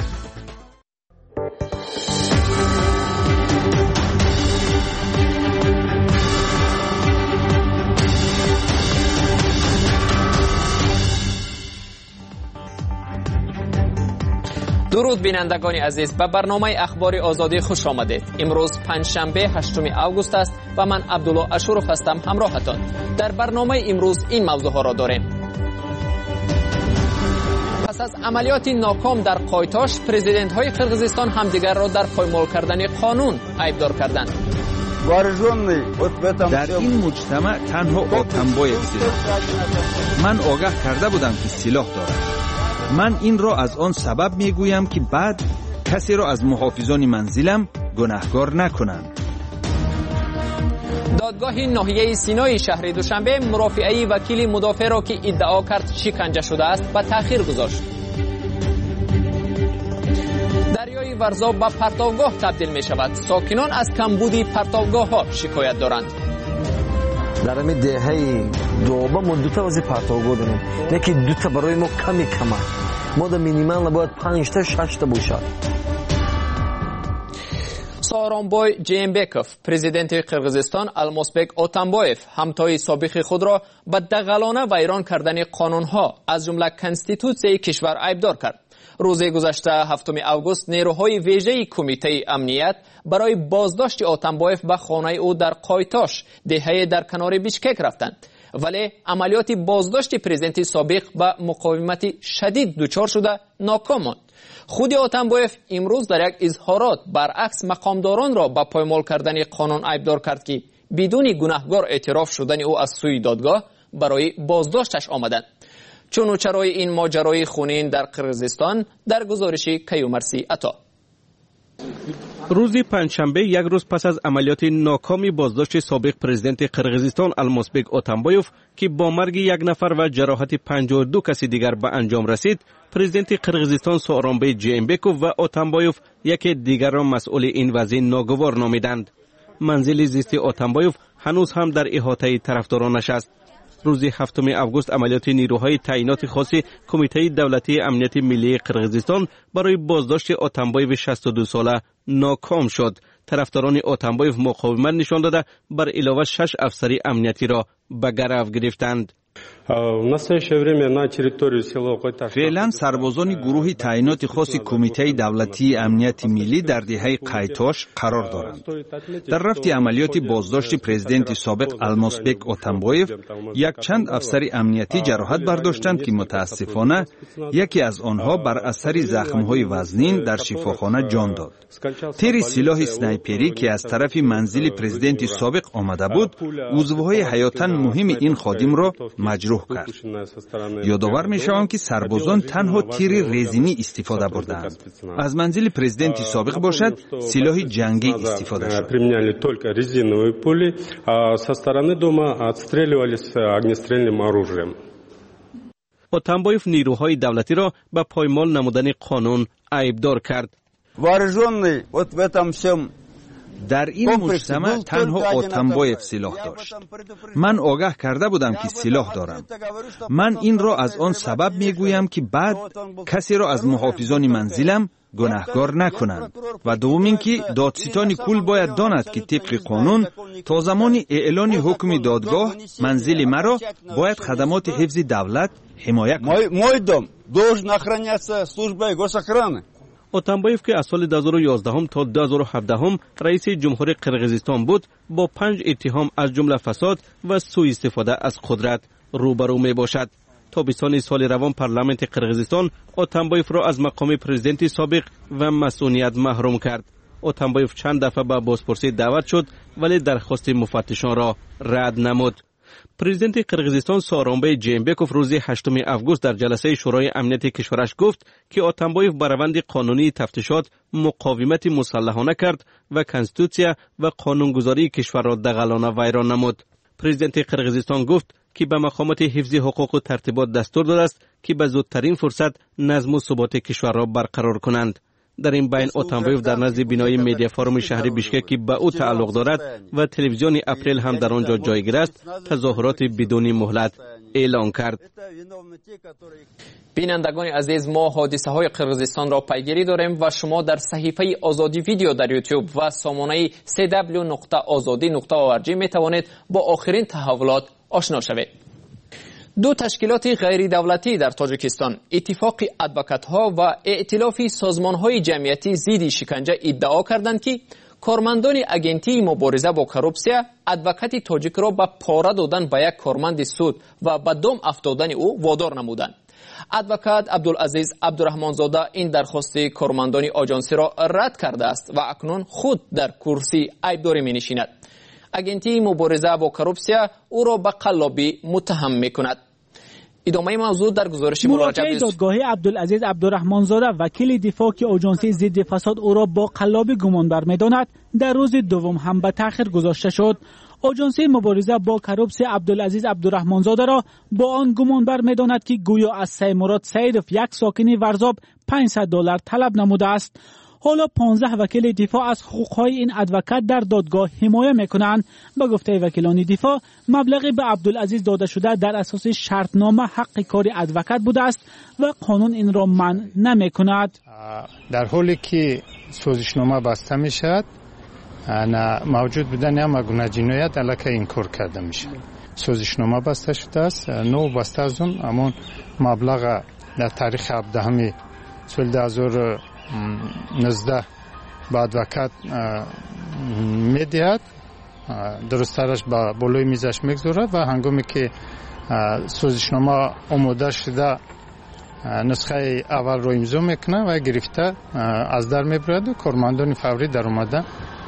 درود بینندگان عزیز، به برنامه اخبار آزادی خوش آمدید. امروز پنجشنبه هشتم آگوست است و من عبدالله اشرف هستم همراهتان. در برنامه امروز این موضوع ها را داریم. پس از عملیات ناکام در قایتاش، پرزیدنت های قرقیزستان همدیگر را در پایمال کردن قانون عیبدار کردند. در این مجتمع تنها آتنباyev سلاح. من آگاه کرده بودم که سلاح دارد. من این را از آن سبب میگویم که بعد کسی را از محافظان منزلم گناهکار نکنند. دادگاه ناحیه سینای شهر دوشنبه مرافعه وکیل مدافع را که ادعا کرد شکنجه شده است به تأخیر گذاشت. دریای ورزا به پرتوگاه تبدیل می شود. ساکنان از کمبودی پرتوگاه ها شکایت دارند. در همین دهه دوبه ما دوتا وزی پرتوگاه داریم. یکی دوتا برای ما کمی کمه. ما در مینیمال باید پنج تا شش تا باشد. سارانبای جیمبکوف، پرزیدنت قرقیزستان المازبک اتامبایف، همتای سابق خود را به دغلانه ویران کردن قانونها از جمله کنستیتوسیای کشور عیبدار کرد. روز گذشته هفتم آگوست نیروهای ویژه کمیته امنیت برای بازداشت اتامبایف به خانه او در قایتاش دهه در کنار بیشکک رفتند، ولی عملیات بازداشت پرزیدنت سابق به مقاومت شدید دچار شده ناکام ماند. خود اتامبایف امروز در یک اظهارات برعکس مقامداران را به پایمال کردن قانون عیبدار کرد که بدون گناهکار اعتراف شدن او از سوی دادگاه برای بازداشتش آمدند. چون و چرای این ماجرای خونین در قرقیزستان در گزارش کیومرسی عطا. روز پنجشنبه یک روز پس از عملیات ناکامی بازداشت سابق پرزیدنت قرقیزستان المازبک اتامبایف که با مرگ یک نفر و جراحت پنجاه و دو کسی دیگر به انجام رسید، پرزیدنت قرقیزستان سارانبای جیمبکوف و اتامبایف یکی دیگر را مسئول این وضع ناگوار نامیدند. منزل زیست اتامبایف هنوز هم در احاطه طرفدارانش است. روز هفتم آگوست عملیات نیروهای تعیینات خاص کمیته دولتی امنیت ملی قرقیزستان برای بازداشت اتامبایف شصت و دو ساله ناکام شد. طرفداران اتامبایف مقاومت نشان داده بر علاوه شش افسر امنیتی را به گرو گرفتند. فعلا سربازان گروه تعیینات خاص کمیته دولتی امنیت ملی در دهه قایتاش قرار دارند. در رفت عملیات بازداشت پرزیدنت سابق المازبک اتامبایف یک چند افسر امنیتی جراحت برداشتند که متاسفانه یکی از آنها بر اثر زخم‌های وزنین در شفاخانه جان داد. تیر سلاح اسنایپری که از طرف منزل پرزیدنت سابق آمده بود، عضوهای حیاتاً مهم این خادم را مجروح کرد. یادآور می‌شوم که سربازان تنها تیر رزینی استفاده بردند. از منزل پرزیدنت سابق باشد سلاح جنگی استفاده شد. اتنبایف نیروهای دولتی را به پایمال نمودن قانون عیبدار کرد. در این مجتمع تنها اتنبایف سلاح داشت. من آگاه کرده بودم که سلاح دارم. من این را از آن سبب میگویم که بعد کسی را از محافظان منزلم گناهکار نکنند و دوم اینکه دادستان کل باید داند که طبق قانون تا زمان اعلان حکم دادگاه منزل مرا باید خدمات حفظ دولت حمایت کند. اتنبایف که از سال دو هزار و یازده تا دو هزار و هفده رئیس جمهوری قرقیزستان بود با پنج اتهام از جمله فساد و سوء استفاده از قدرت روبرو می باشد. تابستان سال روان پارلمانت قرقیزستان اتنبایف را از مقام پرزیدنت سابق و مسئولیت محروم کرد. اتنبایف چند دفعه به بازپرسی دعوت شد ولی درخواست مفتشان را رد نمود. پرزیدنت قرقیزستان سارانبای جیمبکوف روز هشتم آگوست در جلسه شورای امنیت کشورش گفت که اتنبایف بر روند قانونی تفتیشات مقاومت مسلحانه کرد و کنستیتوسیا و قانونگذاری کشور را دغلانه ویران نمود. پرزیدنت قرقیزستان گفت که به مقامات حفظ حقوق و ترتیبات دستور داده است که به زودترین فرصت نظم و ثبات کشور را برقرار کنند. در این بین اتنبایف در نزد بینای میدیا فارم شهری بیشکک که به او تعلق دارد و تلویزیون اپریل هم در آنجا جایگیر است تظاهرات بدون مهلت اعلان کرد. بینندگان عزیز، ما حادثه های قرقیزستان را پیگیری داریم و شما در صحیفه آزادی ویدیو در یوتیوب و سامانه سی دبلیو نقطه آزادی نقطه او ار جی می توانید با آخرین تحولات آشنا شوید. دو تشکیلات غیر دولتی در تاجیکستان، اتفاق ادوکات ها و ائتلاف سازمان های جمعیتی ضد شکنجه ادعا کردند که کارمندان اگنتی مبارزه با کروپسیا ادوکات تاجیک را به پاره دادن به یک کارمند سود و به دام افتادن او وادار نمودند. ادوکات عبدالعزیز عبدالرحمنزاده این درخواست کارمندان آژانسی را رد کرده است و اکنون خود در کرسی عیبداری می نشیند. اگنتی مبارزه با کروپسیا او را به قلابی متهم می کند. ادامه موضوع در گزارش مراجعه دادگاه عبدالعزیز عبدالرحمنزاده وکیل دفاع که آژانسی ضد فساد او را با قلابی گمانبر می‌داند در روز دوم هم به تأخیر گذاشته شد. آژانسی مبارزه با کروپسیا عبدالعزیز عبدالرحمنزاده را با آن گمانبر می‌داند که گویا از سیمراد سیدف یک ساکن ورزاب پانصد دلار طلب نموده است. حالا پانزده وکیل دفاع از حقوقهای این ادوکات در دادگاه حمایت میکنند. به گفته وکیلان دفاع مبلغی به عبدالعزیز داده شده در اساس شرطنامه حق کار ادوکات بوده است و قانون این را منع نمیکند. در حالی که سازشنامه بسته میشد موجود بودن هم گناه جنایت علیه این کار کرده میشه. سازشنامه بسته شده است، نو بسته از اون اما مبلغ در تاریخ هفدهم سال دو هزار و نوزده به ادوکات میدهد، درسترش به بالای میزش میگذارد و هنگامی که سازشنامه آماده شده نسخه اول رو امضا میکنه و گرفته از در میبرد و کارمندان فوری در اومده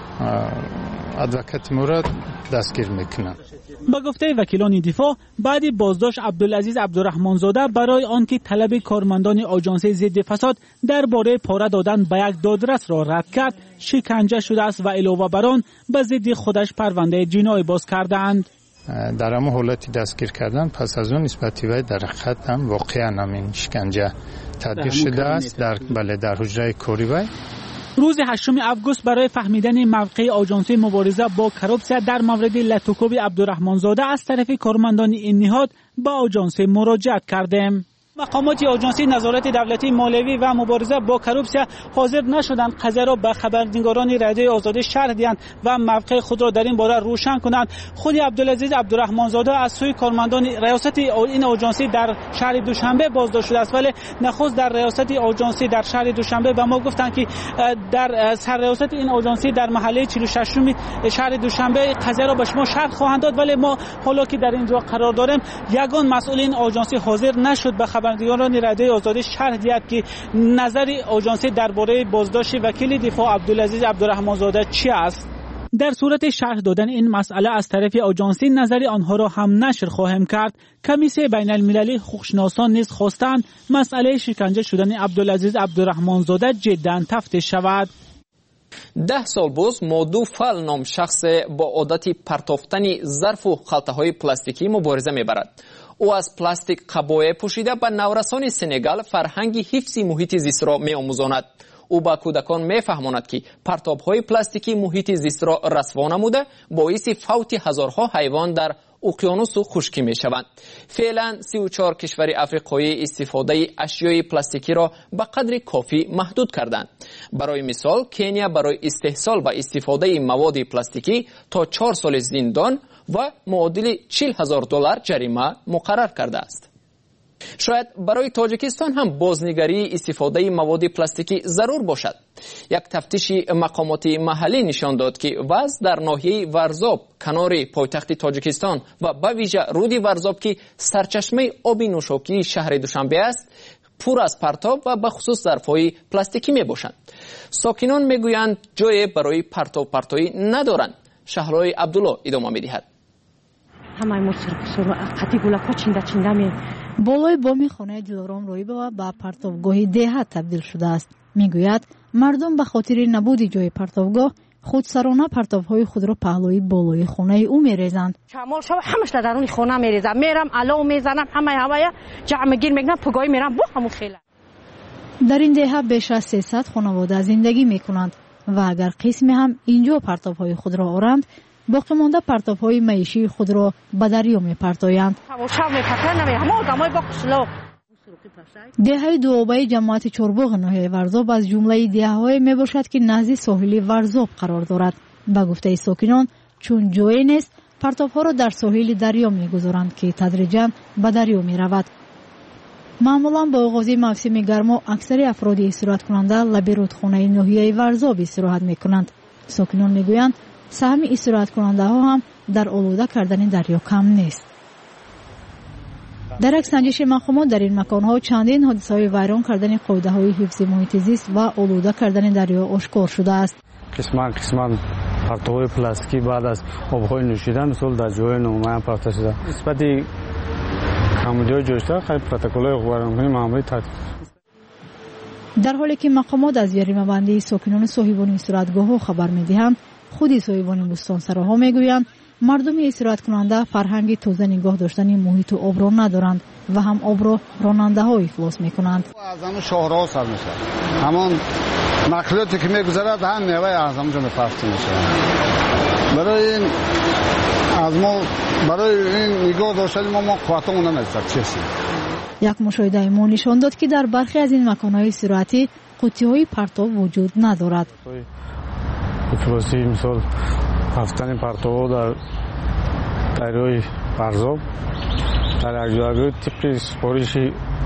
ادوکات مورد دستگیر میکنند. با گفته وکیلان دفاع بعد بازداشت عبدالعزیز عبدالرحمنزاده برای آنکه طلب کارمندان آژانسی ضد فساد درباره پاره دادن به یک دادرس را رد کرد شکنجه شده است و علاوه بر آن به ضد خودش پرونده جنایی باز کردند. در همه حالتی دستگیر کردن پس از اون نسبت وی در خط هم واقعا همین شکنجه تدبیر شده است در بله در حجره کاری وی. روز هشتم آگوست برای فهمیدن موقع آژانسی مبارزه با کروپسیا در مورد لاتوکوب عبدالرحمنزاده از طرف کارمندان این نهاد به آژانسی مراجعت کردیم. مقامات آژانسی نظارت دولتی مالیوی و مبارزه با کروپسیا حاضر نشدند قضیه را به خبرنگاران رادیوی آزادی شرح دهند و موقع خود را در این باره روشن کنند. خود عبدالعزیز عبدالرحمنزاده از سوی کارمندان ریاست این آژانسی در شهر دوشنبه بازداشت شده است، ولی نخست در ریاست آژانسی در شهر دوشنبه به ما گفتند که در سر ریاست این آژانسی در محله چهل و ششم شهر دوشنبه قضیه را به شما شرح خواهند داد، ولی ما حالا که در اینجا قرار داریم یگان مسئول این آژانسی حاضر نشد به خبرنگاران رادیوی آزادی شرح دهد که نظر آژانسی درباره بازداشت وکیل دفاع عبدالعزیز عبدالرحمنزاده چی است. در صورت شرح دادن این مسئله از طرف آژانسی نظر آنها را هم نشر خواهم کرد. کمیسیون بین المللی حقوقشناسان نیز خواستند مسئله شکنجه شدن عبدالعزیز عبدالرحمن‌زاده جداً تفتیش شود. ده سال باز مادو فال نام شخص با عادت پرتافتن ظرف و خلطه‌های پلاستیکی مبارزه می‌برد. او از پلاستیک قبای پوشیده به نورسان سنگال فرهنگ حفظ محیط زیست را می‌آموزاند. او با کودکان می‌فهماند که پرتاب‌های پلاستیکی محیط زیست را رسوا نموده باعث فوت هزارها حیوان در اقیانوس و خشکی می‌شوند. فعلا سی و چهار کشور آفریقایی استفاده اشیای پلاستیکی را به قدر کافی محدود کردند. برای مثال کنیا برای استحصال و استفاده مواد پلاستیکی تا چهار سال زندان و معادل چهل هزار دلار جریمه مقرر کرده است. شاید برای تاجیکستان هم بازنگری استفاده مواد پلاستیکی ضرور باشد. یک تفتیش مقامات محلی نشان داد که وضع در ناحیه ورزاب کنار پایتخت تاجیکستان و به ویژه رود ورزاب که سرچشمه آب نوشابه شهر دوشنبه است پر از پرتاب و به خصوص ظرف‌های پلاستیکی می باشند. ساکنان میگویند جای برای پرتاب پرتایی ندارند. شهرهای عبدالله ادامه می‌دهد. همه مصرف قطعی گلک‌ها چینده چینده می بالای بامی خانه دلارام رویبه به پرتابگاه دهات تبدیل شده است. میگوید مردم به خاطر نبود جای پرتابگاه خودسرانه پرتابهای خود را پهلوی بالای خانه او میریزند. شمال شب همش در درون خانه میریزم، میرم علاو میزنم، همه هوای جمع گیر میکنم، پگاهی میرم با همون خیلی. در این دهه بیش از سیصد خانواده زندگی میکنند و اگر قسمی هم اینجا پرتابهای خود را آورند باقی مانده پرتاب‌های معیشی خود را به دریا می‌پرتایند. دهه دوآبه جماعت چورباغ ناحیه ورزاب از جمله دهه‌های میباشد که نزد ساحل ورزاب قرار دارد. به گفته ساکنان چون جایی نیست پرتاب‌ها را در ساحل دریا می‌گذارند که تدریجاً به دریا می‌رود. معمولاً با آغاز موسم گرما اکثر افراد استراحت کننده لب رودخانه ناحیه ورزاب استراحت می‌کنند. ساکنان می‌گویند سهم استراحت کننده ها هم در آلوده کردن دریا کم نیست. در یک سنجش مقامات در این مکان ها چندین حادثه های ویران کردن قاعده های حفظ محیط زیست و آلوده کردن دریا آشکار شده است. قسمان قسمان پرتوهای پلاستیکی بعد از آبهای نوشیدن مثل در جای نامعین پرت شده. نسبت کمبودی جوشتر خیلی پروتکل‌های غباران‌کنی معمولی تعطیل. در حالی که مقامات از جریمه بندی ساکنان صاحبان استراحتگاه ها خبر می‌دهند، خودی صاحبان بستانسراها میگویند مردم استراحت کننده فرهنگ تازه نگاه داشتن محیط و آب را ندارند و هم آب را راننده ها افلاس میکنند. از همون شهرها سر میشه، همون نقلیاتی که میگذرد هم میوه از همونجا میپرسته میشه. برای این از ما برای این نگاه داشتن ما ما قوتمون نمیرسد. چیزی یک مشاهده ما نشان داد که در برخی از این مکانهای استراحتی قوطی های پرتاب وجود ندارد. افلاسی مثال رفتن پرتاب در دریای ورزاب در یک جایگاه طبق سپارش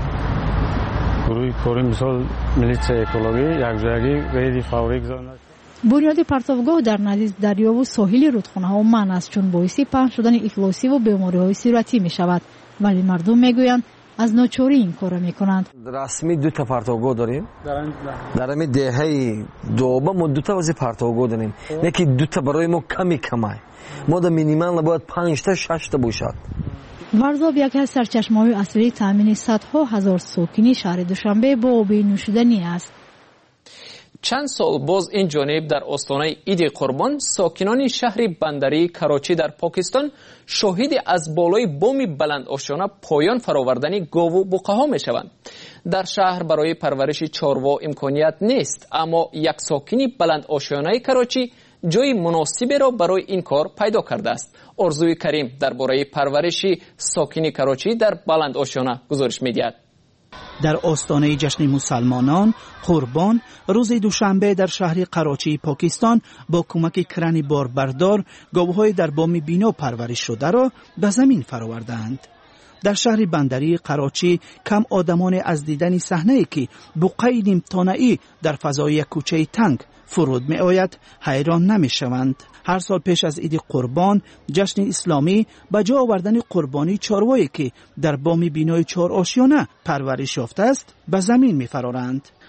گروه کاری مثال ملیت اکولوژی یک جایگاه غیر فوری گذاشته. بنیاد پرتابگاه در نزدیک دریا و ساحل رودخانه ها منع است چون باعث پهن شدن افلاسی و بیماری های صورتی می شود، ولی مردم میگویند از ناچاری این کار میکنند. رسمی دو تا پرتابگاه داریم. در همین دهه دوم ما دو تا واسه پرتابگاه داریم. نه که دو تا برای ما کمی کمه. ما در مینیمال باید پنج تا شش تا باشد. ورزاب یکی از سرچشمه‌های اصلی تامین صدها هزار ساکنی شهر دوشنبه با آب نوشیدنی است. چند سال باز این جانب در آستانه عید قربان ساکنان شهر بندری کراچی در پاکستان شاهد از بالای بام بلند آشیانه پایان فراوردن گاو و بقها می شوند. در شهر برای پرورش چاروا امکانیت نیست، اما یک ساکنی بلند آشیانه کراچی جای مناسبی را برای این کار پیدا کرده است. آرزوی کریم درباره پرورش ساکنی کراچی در بلند آشیانه گزارش می دهد. در آستانه جشن مسلمانان قربان روز دوشنبه در شهر کراچی پاکستان با کمک کرن باربردار گاوهای در بام بینا پرورش شده را به زمین فراوردند. در شهر بندری کراچی کم آدمان از دیدن صحنه‌ای که بقعه نیمتانه‌ای در فضای کوچه تنگ فرود می آید حیران نمی شوند. هر سال پیش از عید قربان جشن اسلامی با جا آوردن قربانی چاروایی که در بام بینای چهار آشیانه پرورش یافته است به زمین می فرارند.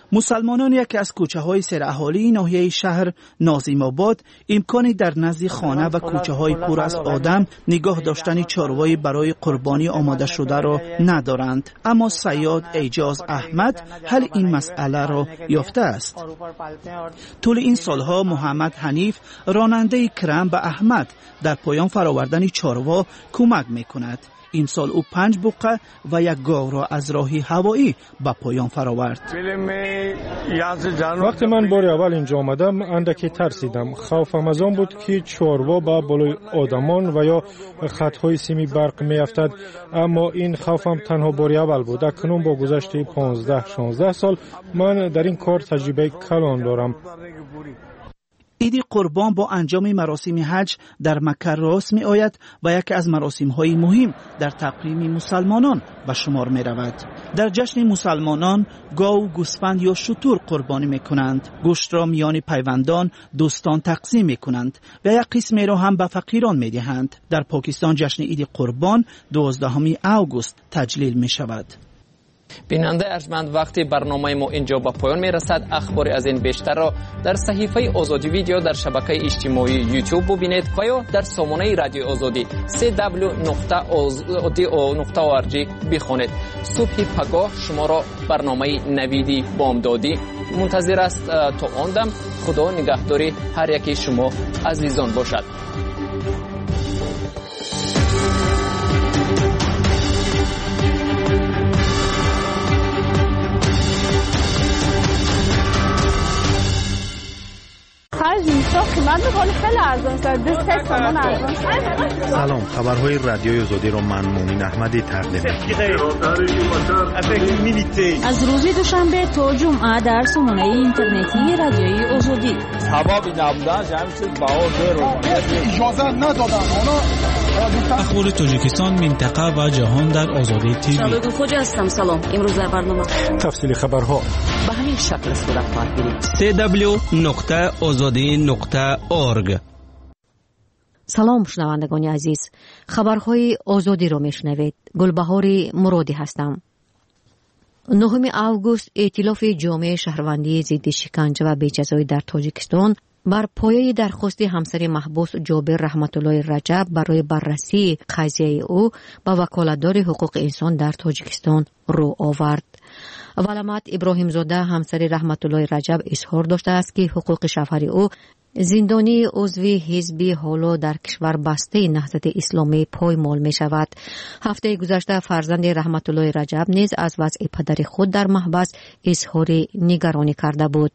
مسلمانان یکی از کوچه های سراحالی ناحیه شهر ناظم آباد امکانی در نزد خانه و کوچه های پر از آدم نگاه داشتن چاروای برای قربانی آماده شده را ندارند، اما صیاد اعجاز احمد حل این مسئله را یافته است. طول این سالها محمد حنیف راننده کرم به احمد در پایان فرآوردن چاروا کمک میکند. این سال او پنج بقه و یک گاو را از راهی هوایی به پایان فرآورد. وقتی من بار اول اینجا آمدم اندکی ترسیدم. خوفم از آن بود که چاروا به بالای آدمان و یا خطهای سیمی برق می افتد، اما این خوفم تنها بار اول بود. اکنون با گذشت پانزده شانزده سال من در این کار تجربه کلان دارم. عید قربان با انجام مراسم حج در مکه راست می آید و یکی از مراسم های مهم در تقویم مسلمانان به شمار می رود. در جشن مسلمانان گاو، گوسفند یا شتر قربانی می کنند. گوشت را میان پیوندان، دوستان تقسیم می کنند و یک قسمی را هم به فقیران می دهند. در پاکستان جشن عید قربان دوازدهم آگوست تجلیل می شود. بیننده ارجمند، وقتی برنامه ما اینجا به پایان می رسد. اخباری از این بیشتر را در صحیفه آزادی ویدیو در شبکه اجتماعی یوتیوب ببینید و یا در سامانه رادیو آزادی سی دبلیو نقطه آزادی نقطه او ار جی بخوانید. صبح پگاه شما را برنامه نویدی بامدادی منتظر است. تا آن دم خدا نگهداری هر یکی شما عزیزان باشد. سلام، خبرهای رادیوی آزادی را من مومن احمدی تقدیم می‌کنم. از روز دوشنبه تا جمعه در سامانه اینترنتی رادیوی آزادی. سبب نبودن همین چیز باور رو اجازه ندادن. اخبار تاجیکستان، منطقه و جهان در آزادی تیوی. شبکه خوج هستم. سلام. امروز در برنامه تفصیل خبرها به همین شکل صورت خواهد گرفت. سی دبلیو نقطه آزادی نقطه اورگ. سلام شنوندگان عزیز، خبرهای آزادی را میشنوید. گلبهار مرادی هستم. نهم آگوست ائتلاف جامعه شهروندی ضد شکنجه و بی‌جزایی در تاجیکستان بر پایه درخواست همسر محبوس جابر رحمت الله رجب برای بررسی قضیه او با وکالتدار حقوق انسان در تاجیکستان رو آورد. ولامت ابراهیم زاده همسر رحمت الله رجب اظهار داشته است که حقوق شوهر او زندانی عضوی حزب حالا در کشور بسته نهضت اسلامی پایمال می شود. هفته گذشته فرزند رحمت الله رجب نیز از وضع پدر خود در محبس اظهار نگرانی کرده بود.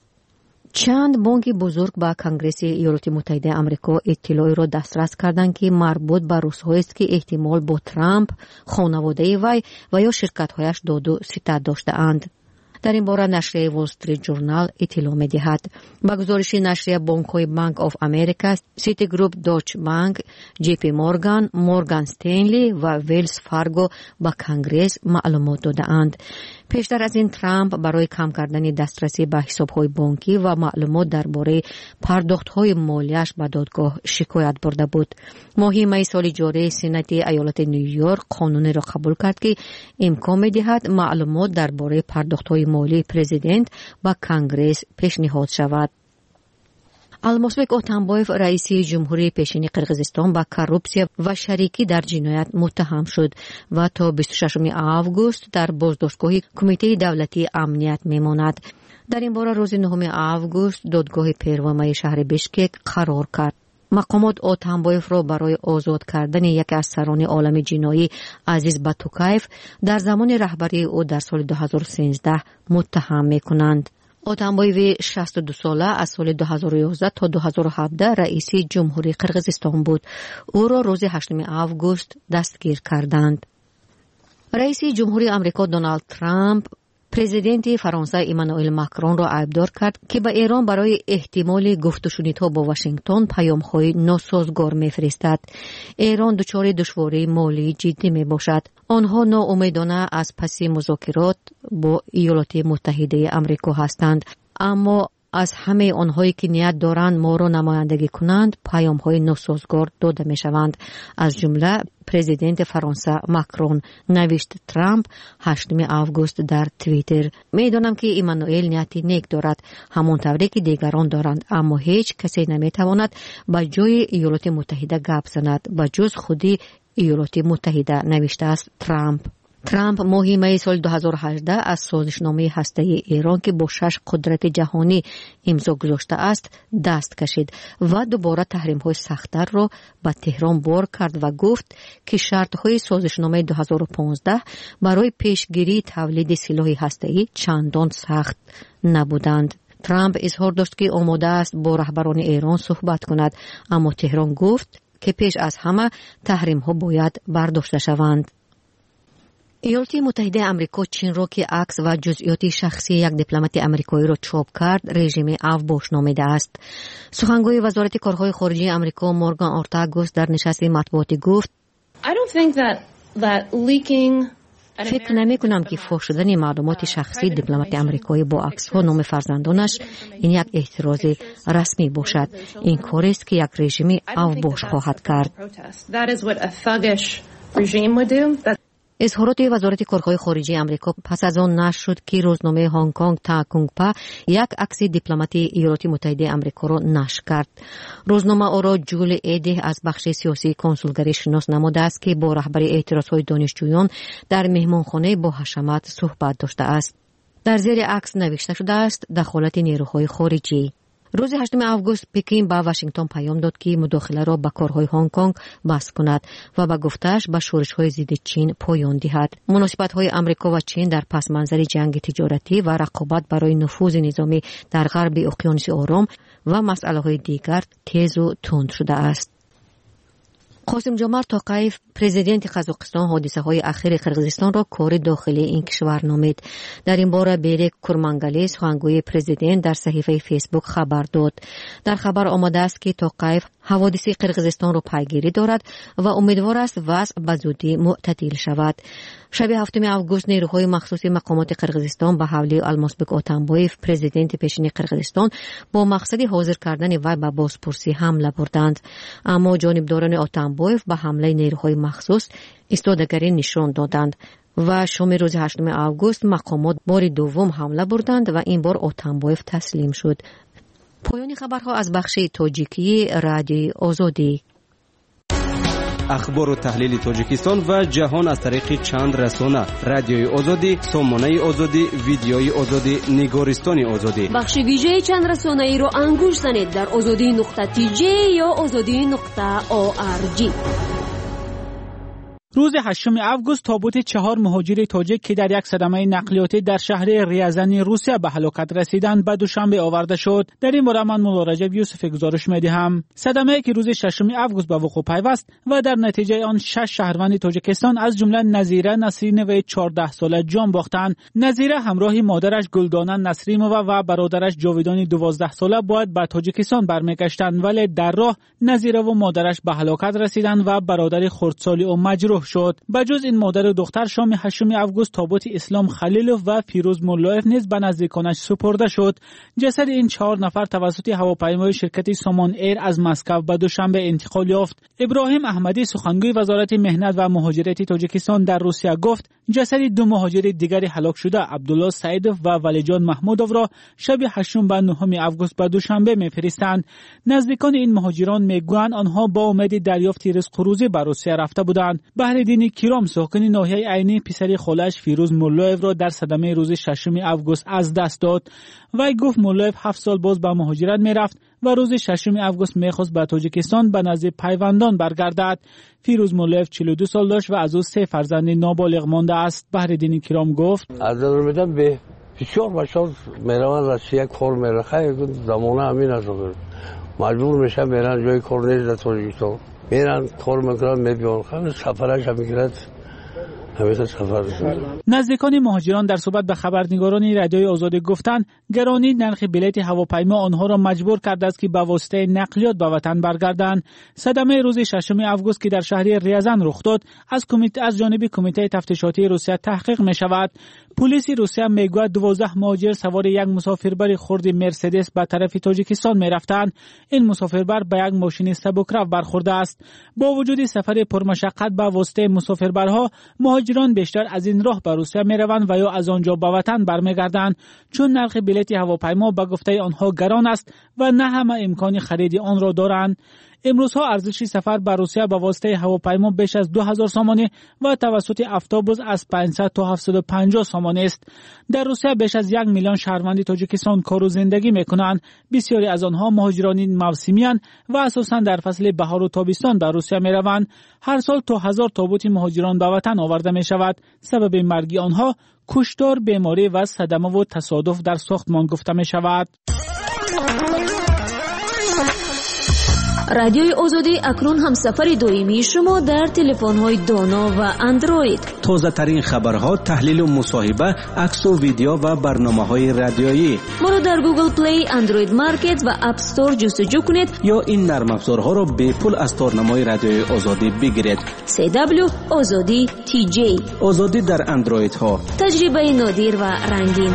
چند بانک بزرگ با کنگره ایالات متحده آمریکا اطلاعی را دسترس کردند که مربوط به روزهایی است که احتمال با ترامپ، خانواده وی و یا شرکت‌هایش داد و ستد داشته‌اند. در این باره نشریه وال استریت جورنال اطلاع می‌دهد. با گزارش نشریه بانک‌های بانک آف امریکا، سیتی گروپ، دوچ بانک، جی پی مورگان، مورگان استنلی و ویلز فارگو با کنگرس معلومات داده‌اند. پیشتر از این ترامپ برای کم کردن دسترسی به حساب‌های بانکی و معلومات درباره پرداخت‌های مالیش به دادگاه شکایت برده بود. ماه می سال جاری سنت ایالت نیویورک قانونی را قبول کرد که امکان می‌دهد معلومات درباره پرداخت‌های مالی پرزیدنت با کنگرس پیشنهاد شود. المازبек اتنبایف رئیس جمهوری پیشین قرقیزستان با کورپسیا و شریکی در جنایت متهم شد و تا بیست و ششم آگوست در بازداشتگاه کمیته دولتی امنیت میماند. در این باره روز نهم آگوست دادگاه پیروامه شهر بشکک قرار کرد. مقامات اتنبایف را برای آزاد کردن یکی از سران عالم جنایی عزیز باتوکایف در زمان رهبری او در سال دو هزار و سیزده متهم میکنند. اتنبایف شصت و دو ساله از سال دو هزار و یازده تا دو هزار و هفده رئیس جمهوری قرقیزستان بود. او را روز هشتم آگوست دستگیر کردند. رئیس جمهوری آمریکا دونالد ترامپ پرزیدنت فرانسه ایمانوئل ماکرون را عیبدار کرد که به ایران برای احتمال گفت و شنیدها با واشنگتن پیام‌های ناسازگار می‌فرستد. ایران دچار دشواری مالی جدی می‌باشد. آنها ناامیدانه از پس مذاکرات با ایالات متحده آمریکا هستند، اما از همه آنهایی که نیت دارند ما را نمایندگی کنند پیام های ناسازگار داده می شوند. از جمله پرزیدنت فرانسه ماکرون، نوشت ترامپ هشتم آگوست در توییتر. می دانم که ایمانوئل نیتی نیک دارد همانطوری که دیگران دارند، اما هیچ کسی نمی تواند به جای ایالات متحده گپ زند به جز خودی ایالات متحده، نوشته است ترامپ. ترامپ ماه می سال دو هزار و هجده از سازشنامه هسته‌ای ایران که با شش قدرت جهانی امضا گذاشته است دست کشید و دوباره تحریم‌های سخت‌تر را به تهران بار کرد و گفت که شرط‌های سازشنامه دو هزار و پانزده برای پیشگیری تولید سلاح هسته‌ای چندان سخت نبودند. ترامپ اظهار داشت که آماده است با رهبران ایران صحبت کند، اما تهران گفت که پیش از همه تحریم‌ها باید برداشته شوند. ایالات متحده آمریکا چین را که عکس و جزئیات شخصی یک دیپلمات آمریکایی را چاپ کرد رژیم اوباش نامیده است. سخنگوی وزارت کارهای خارجه آمریکا مورگان اورتاگوس در نشست مطبوعاتی گفت I don't think that that leaking فکر نمی کنم که فاش شدن معلومات شخصی دیپلمات آمریکایی با عکس ها نام فرزندانش این یک اعتراض رسمی باشد. این کاری است که یک رژیم اوباش خواهد کرد. اظهارات وزارت کارهای خارجه آمریکا پس از آن نشر شد که روزنامه هنگ کنگ تا کنگپا یک عکس دیپلمات ایالات متحده آمریکا را نشر کرد. روزنامه آن را جول ایده از بخش سیاسی کنسولگری شناس نموده است که با رهبر اعتراضهای دانشجویان در مهمانخانه با حشمت صحبت داشته است. در زیر عکس نوشته شده است دخالت نیروهای خارجی. روز هشتم آگوست پکین به واشنگتن پیام داد که مداخله را به کارهای هنگ کنگ بس کند و به گفته‌اش به شورش‌های ضد چین پایان دهد. مناسبت‌های آمریکا و چین در پس منظر جنگ تجارتی و رقابت برای نفوذ نظامی در غرب اقیانوس آرام و مسائل‌های دیگر تیز و تند شده است. قاسم جمعت توقیف پرزیدنت قزاقستان حادثه‌های اخیر قرقیزستان را کار داخلی این کشور نامید. در این باره بیرک کورمانگالی سخنگوی پرزیدنت در صحیفه فیسبوک خبر داد. در خبر آمده است که توقیف حوادث قرقیزستان را پیگیری دارد و امیدوار است وضع به زودی معتدل شود. شب هفتم آگوست نیروهای مخصوص مقامات قرقیزستان به حواله المازبک اتنبایف پرزیدنت پیشین قرقیزستان با مقصد حاضر کردن وی به بازپرسی حمله بردند، اما جانبداران اتنبایف به حمله نیروهای مخصوص ایستادگی نشان دادند و شام روز هشتم آگوست مقامات بار دوم حمله بردند و این بار اتنبایف تسلیم شد. پایان خبرها از بخش تاجیکی رادیوی آزادی. اخبار و تحلیل تاجیکستان و جهان از طریق چند رسانه: رادیوی آزادی، سامانه آزادی، ویدیوی آزادی، نگارستان آزادی. بخش ویژه چند رسانه ای رو انگوش زنید در آزادی نقطه تی جی یا آزادی نقطه او آر جی. روز هشتم آگوست تابوت چهار مهاجر تاجیک که در یک صدمه نقلیاتی در شهر ریازن روسیه به هلاکت رسیدند به دوشنبه آورده شد. در این باره من مولا رجب یوسف گزارش می‌دهم. صدمه‌ای که روز ششم آگوست به وقوع پیوست و در نتیجه آن شش شهروند تاجیکستان از جمله نظیره نسرینوی چهارده ساله جان باختند. نظیره همراه مادرش گلدانه نسریمووا و برادرش جاویدان دوازده ساله باید به تاجیکستان برمیگشتند، ولی در راه نظیره و مادرش به هلاکت رسیدند و برادر خردسالی او مجروح شد. بجز این مادر و دختر شام هشتم آگوست تابوت اسلام خلیلوف و فیروز مولایف نیز به نزدیکانش سپرده شد. جسد این چهار نفر توسط هواپیمای شرکت سامان ایر از مسکو به دوشنبه انتقال یافت. ابراهیم احمدی سخنگوی وزارت مهنت و مهاجرت تاجیکستان در روسیه گفت جسد دو مهاجر دیگری هلاک شده عبدالله سعیدوف و ولیجان محمودوف را شب هشتم و نهم آگوست به دوشنبه میفرستند. نزدیکان این مهاجران میگویند آنها با امید دریافت رزق روزی به روسیه رفته بودند. بهرالدین کیرام ساکن ناحیه عینی پسر خالش فیروز مولایف را در صدمه روز ششم آگوست از دست داد. وی گفت مولایف هفت سال باز به مهاجرت میرفت و روز ششم آگوست میخواست به تاجیکستان به نزد پیوندان برگردد. فیروز مولایف چهل و دو سال داشت و از او سه فرزند نابالغ مانده است. بهرالدین کیرام گفت از نظر میدم به بسیار بچه‌ها میروند روسیه کار میره، خیلی زمانه همین است، مجبور میشن میرن جای کار نیست در تاجیکستان، میرن کار میکنن میبیان، خیلی سفرش هم میگیرد همیشه سفر شد. نزدیکان مهاجران در صحبت به خبرنگاران رادیوی آزادی گفتند گرانی نرخ بلیط هواپیما آنها را مجبور کرده است که به واسطه نقلیات به وطن برگردند. صدمه روز ششم آگوست که در شهر ریزان رخ داد از کمیته از جانب کمیته تفتیشاتی روسیه تحقیق می شود. پلیس روسیه میگوید دوازده مهاجر سوار یک مسافربر خرد مرسدس به طرف تاجیکستان می رفتند. این مسافربر به یک ماشین سبکرو برخورده است. با وجود سفر پرمشقت به واسطه مسافربرها، مهاجران بیشتر از این راه به روسیه می روند و یا از آنجا به وطن برمیگردند، چون نرخ بلیط هواپیما به گفته آنها گران است و نه همه امکان خرید آن را دارند. امروزها ارزش سفر به روسیه به واسطه هواپیما بیش از دو هزار سامانه و توسط اتوبوس از پانصد تا هفتصد و پنجاه سامانه است. در روسیه بیش از یک میلیون شهروند تاجیکستان کار و زندگی میکنند. بسیاری از آنها مهاجران موسمیان و اساساً در فصل بهار و تابستان به روسیه میروند. هر سال تا هزار تابوت مهاجران به وطن آورده می شود. سبب مرگ آنها کشتار، بیماری و صدمه و تصادف در ساختمان گفته می شود. رادیوی آزادی اکنون هم سفر دائمی شما در تلفن‌های دانا و اندروید. تازه ترین خبرها، تحلیل و مصاحبه، عکس و ویدیو و برنامه‌های رادیویی. ما را در گوگل پلی، اندروید مارکت و اپ استور جستجو کنید یا این نرم افزارها را به پول از تارنمای رادیوی آزادی بگیرید. سی دبلیو آزادی تی جی. آزادی در اندروید ها. تجربه نادر و رنگین.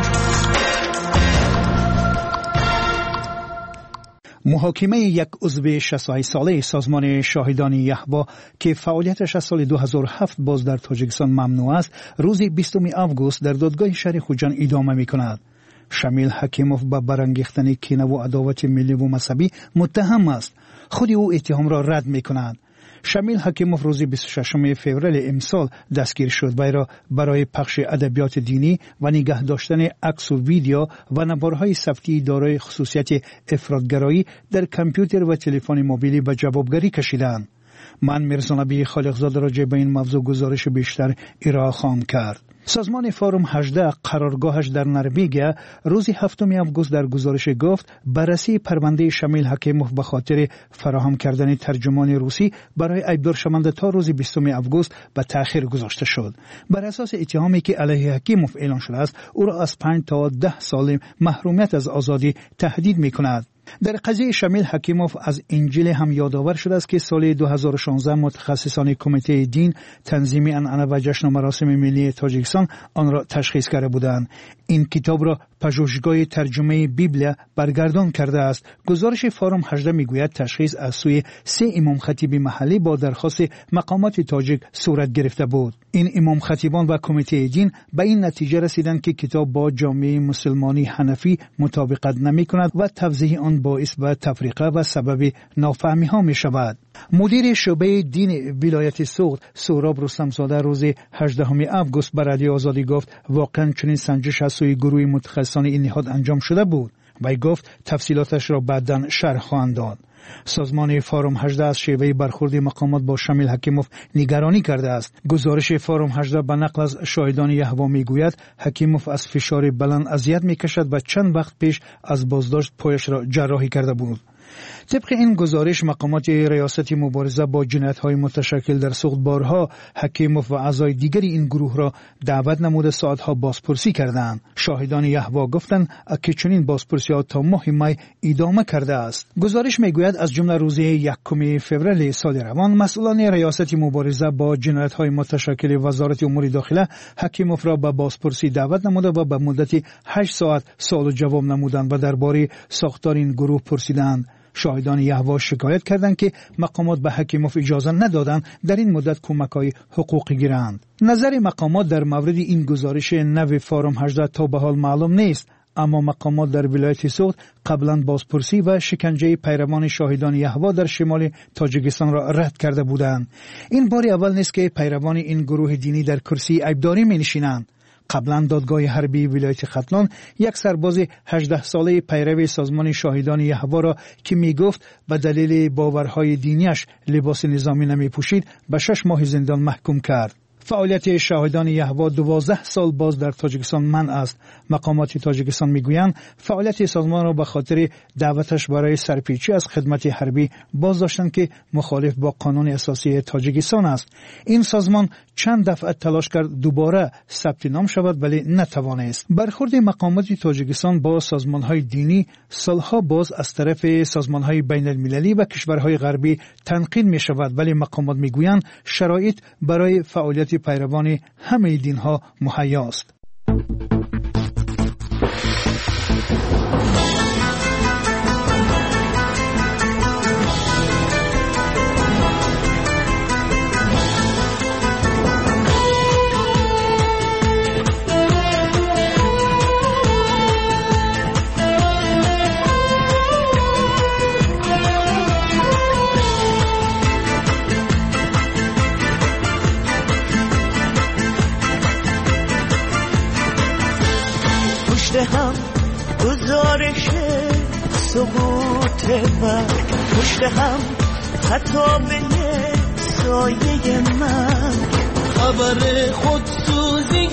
محاکمه یک عضو شصت و هشت ساله سازمان شاهدان یهوا که فعالیتش از سال دو هزار و هفت باز در تاجیکستان ممنوع است، روز بیستم آگوست در دادگاه شهر خوجان ادامه می کند. شمیل حکیموف به برانگیختن کینه و عداوت ملی و مذهبی متهم است. خود او اتهام را رد می کند. شمیل حکیموف روز بیست و ششم فوریه امسال دستگیر شد. وی را برای پخش ادبیات دینی و نگه داشتن عکس و ویدیو و نوارهای صوتی دارای خصوصیت افراطگرایی در کامپیوتر و تلفن موبیلی به جوابگری کشیدند. من میرزانبی خالقزاده راجع به این موضوع گزارش بیشتر ارائه خواهم کرد. سازمان فارم هجده قرارگاهش در نروژ روز هفتم آگوست در گزارش گفت بررسی پرونده شمیل حکیموف به خاطر فراهم کردن ترجمان روسی برای ایبدار شونده تا روز بیستم آگوست به تأخیر گذاشته شد. بر اساس اتهامی که علیه حکیموف اعلان شده است، او را از پنج تا ده سال محرومیت از آزادی تهدید می‌کند. در قضیه شمیل حکیموف از انجیل هم یادآور شده است که سال دو هزار و شانزده متخصصان کمیته دین تنظیم عنعنه و جشن و مراسم ملی تاجیکستان آن را تشخیص کرده بودند. این کتاب را پژوهشگاه ترجمه بیبل برگردان کرده است. گزارش فارم هجده میگوید تشخیص از سوی سه امام خطیب محلی با درخواست مقامات تاجیک صورت گرفته بود. این امام خطیبان و کمیته دین به این نتیجه رسیدند که کتاب با جامعه مسلمانی حنفی مطابقت نمی کند و توضیح آن باعث به تفریقه و سبب نافهمی ها می شود. مدیر شعبه دین ولایت سوخت سهراب رستمزاده روز هجدهم آگوست به رادیو آزادی گفت واقعا چنین سنجش از سوی گروه متخصصان این نهاد انجام شده بود. وی گفت تفصیلاتش را بعداً شرح خواهند داد. سازمان فارم هجده از شیوه برخورد مقامات با شمیل حکیموف نگرانی کرده است. گزارش فارم هجده به نقل از شاهدان یهوا میگوید حکیموف از فشار بلند اذیت میکشد و چند وقت پیش از بازداشت پایش را جراحی کرده بود. طبق این گزارش مقامات ریاست مبارزه با جنایت‌های متشکل در سوخت بارها حکیموف و اعضای دیگری این گروه را دعوت نموده ساعتها بازپرسی کردند. شاهدان یهوا گفتند که چنین بازپرسی‌ها تا ماه می ادامه کرده است. گزارش میگوید از جمله روز یکم فوریه سال روان مسئولان ریاست مبارزه با جنایت‌های متشکل وزارت امور داخله حکیموف را به بازپرسی دعوت نموده و به مدت هشت ساعت سوال و جواب نمودند و درباره ساختار این گروه پرسیدند. شاهدان یهوا شکایت کردند که مقامات به حکیموف اجازه ندادند در این مدت کمک‌های حقوقی گیرند. نظر مقامات در مورد این گزارش نو فارم هجده تا به حال معلوم نیست، اما مقامات در ولایت سوخت قبلا بازپرسی و شکنجه پیروان شاهدان یهوا در شمال تاجیکستان را رد کرده بودند. این بار اول نیست که پیروان این گروه دینی در کرسی عیبداری می‌نشینند. قبلا دادگاه حربی ولایت ختلان یک سرباز هجده ساله پیرو سازمان شاهدان یهوا را که می گفت به دلیل باورهای دینیش لباس نظامی نمی پوشید به شش ماه زندان محکوم کرد. فعالیت شاهدان یهوا دوازده سال باز در تاجیکستان منع است. مقامات تاجیکستان میگویند فعالیت سازمان را به خاطر دعوتش برای سرپیچی از خدمت حربی باز داشتند که مخالف با قانون اساسی تاجیکستان است. این سازمان چند دفعه تلاش کرد دوباره ثبت نام شود ولی نتوانست. برخورد مقامات تاجیکستان با سازمان‌های دینی سالها باز از طرف سازمان‌های بین المللی و کشورهای غربی تنقید می‌شود ولی مقامات میگویند شرایط برای فعالیت پیروان همه دین‌ها مهیا است. هم گزارش سقوط وقت، پشت هم خطابه سایه من، خبر خودسوزی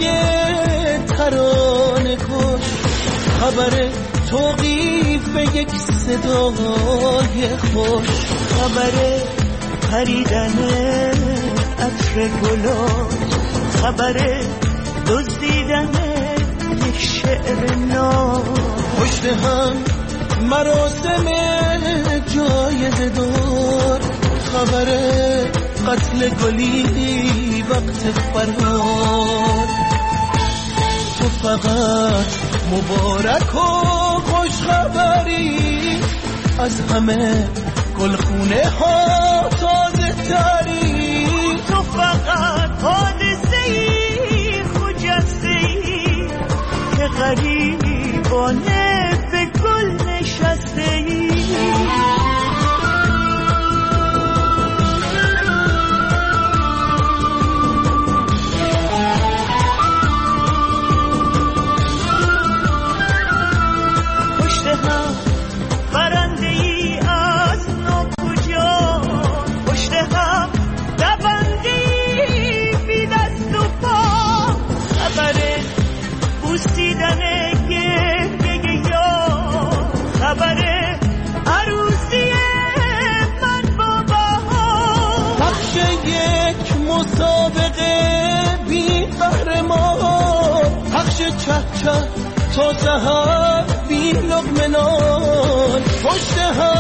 ترانه کش، خبر توقیف یک صدای خوش، خبر پریدن عطر گلات، خبر دزدیدن شعر نام، پشت هم مراسم جایزه دار، خبر قتل گلی وقت فرار، تو فقط مبارک و خوش خبری از همه گلخونه ها تازه تری، تو فقط حادثه‌ای خجسته‌ای که غریبانه به گل نشسته ای. پشت هم برنده ای از ناکجا، پشت هم دونده ای بی دست و پا، خبره بوسیدن گریه یا خبر عروسی من با بهار، پخش یک مسابقه بی قهرمان، پخش چه چه تا سحر بی لقمه نان، پشت هم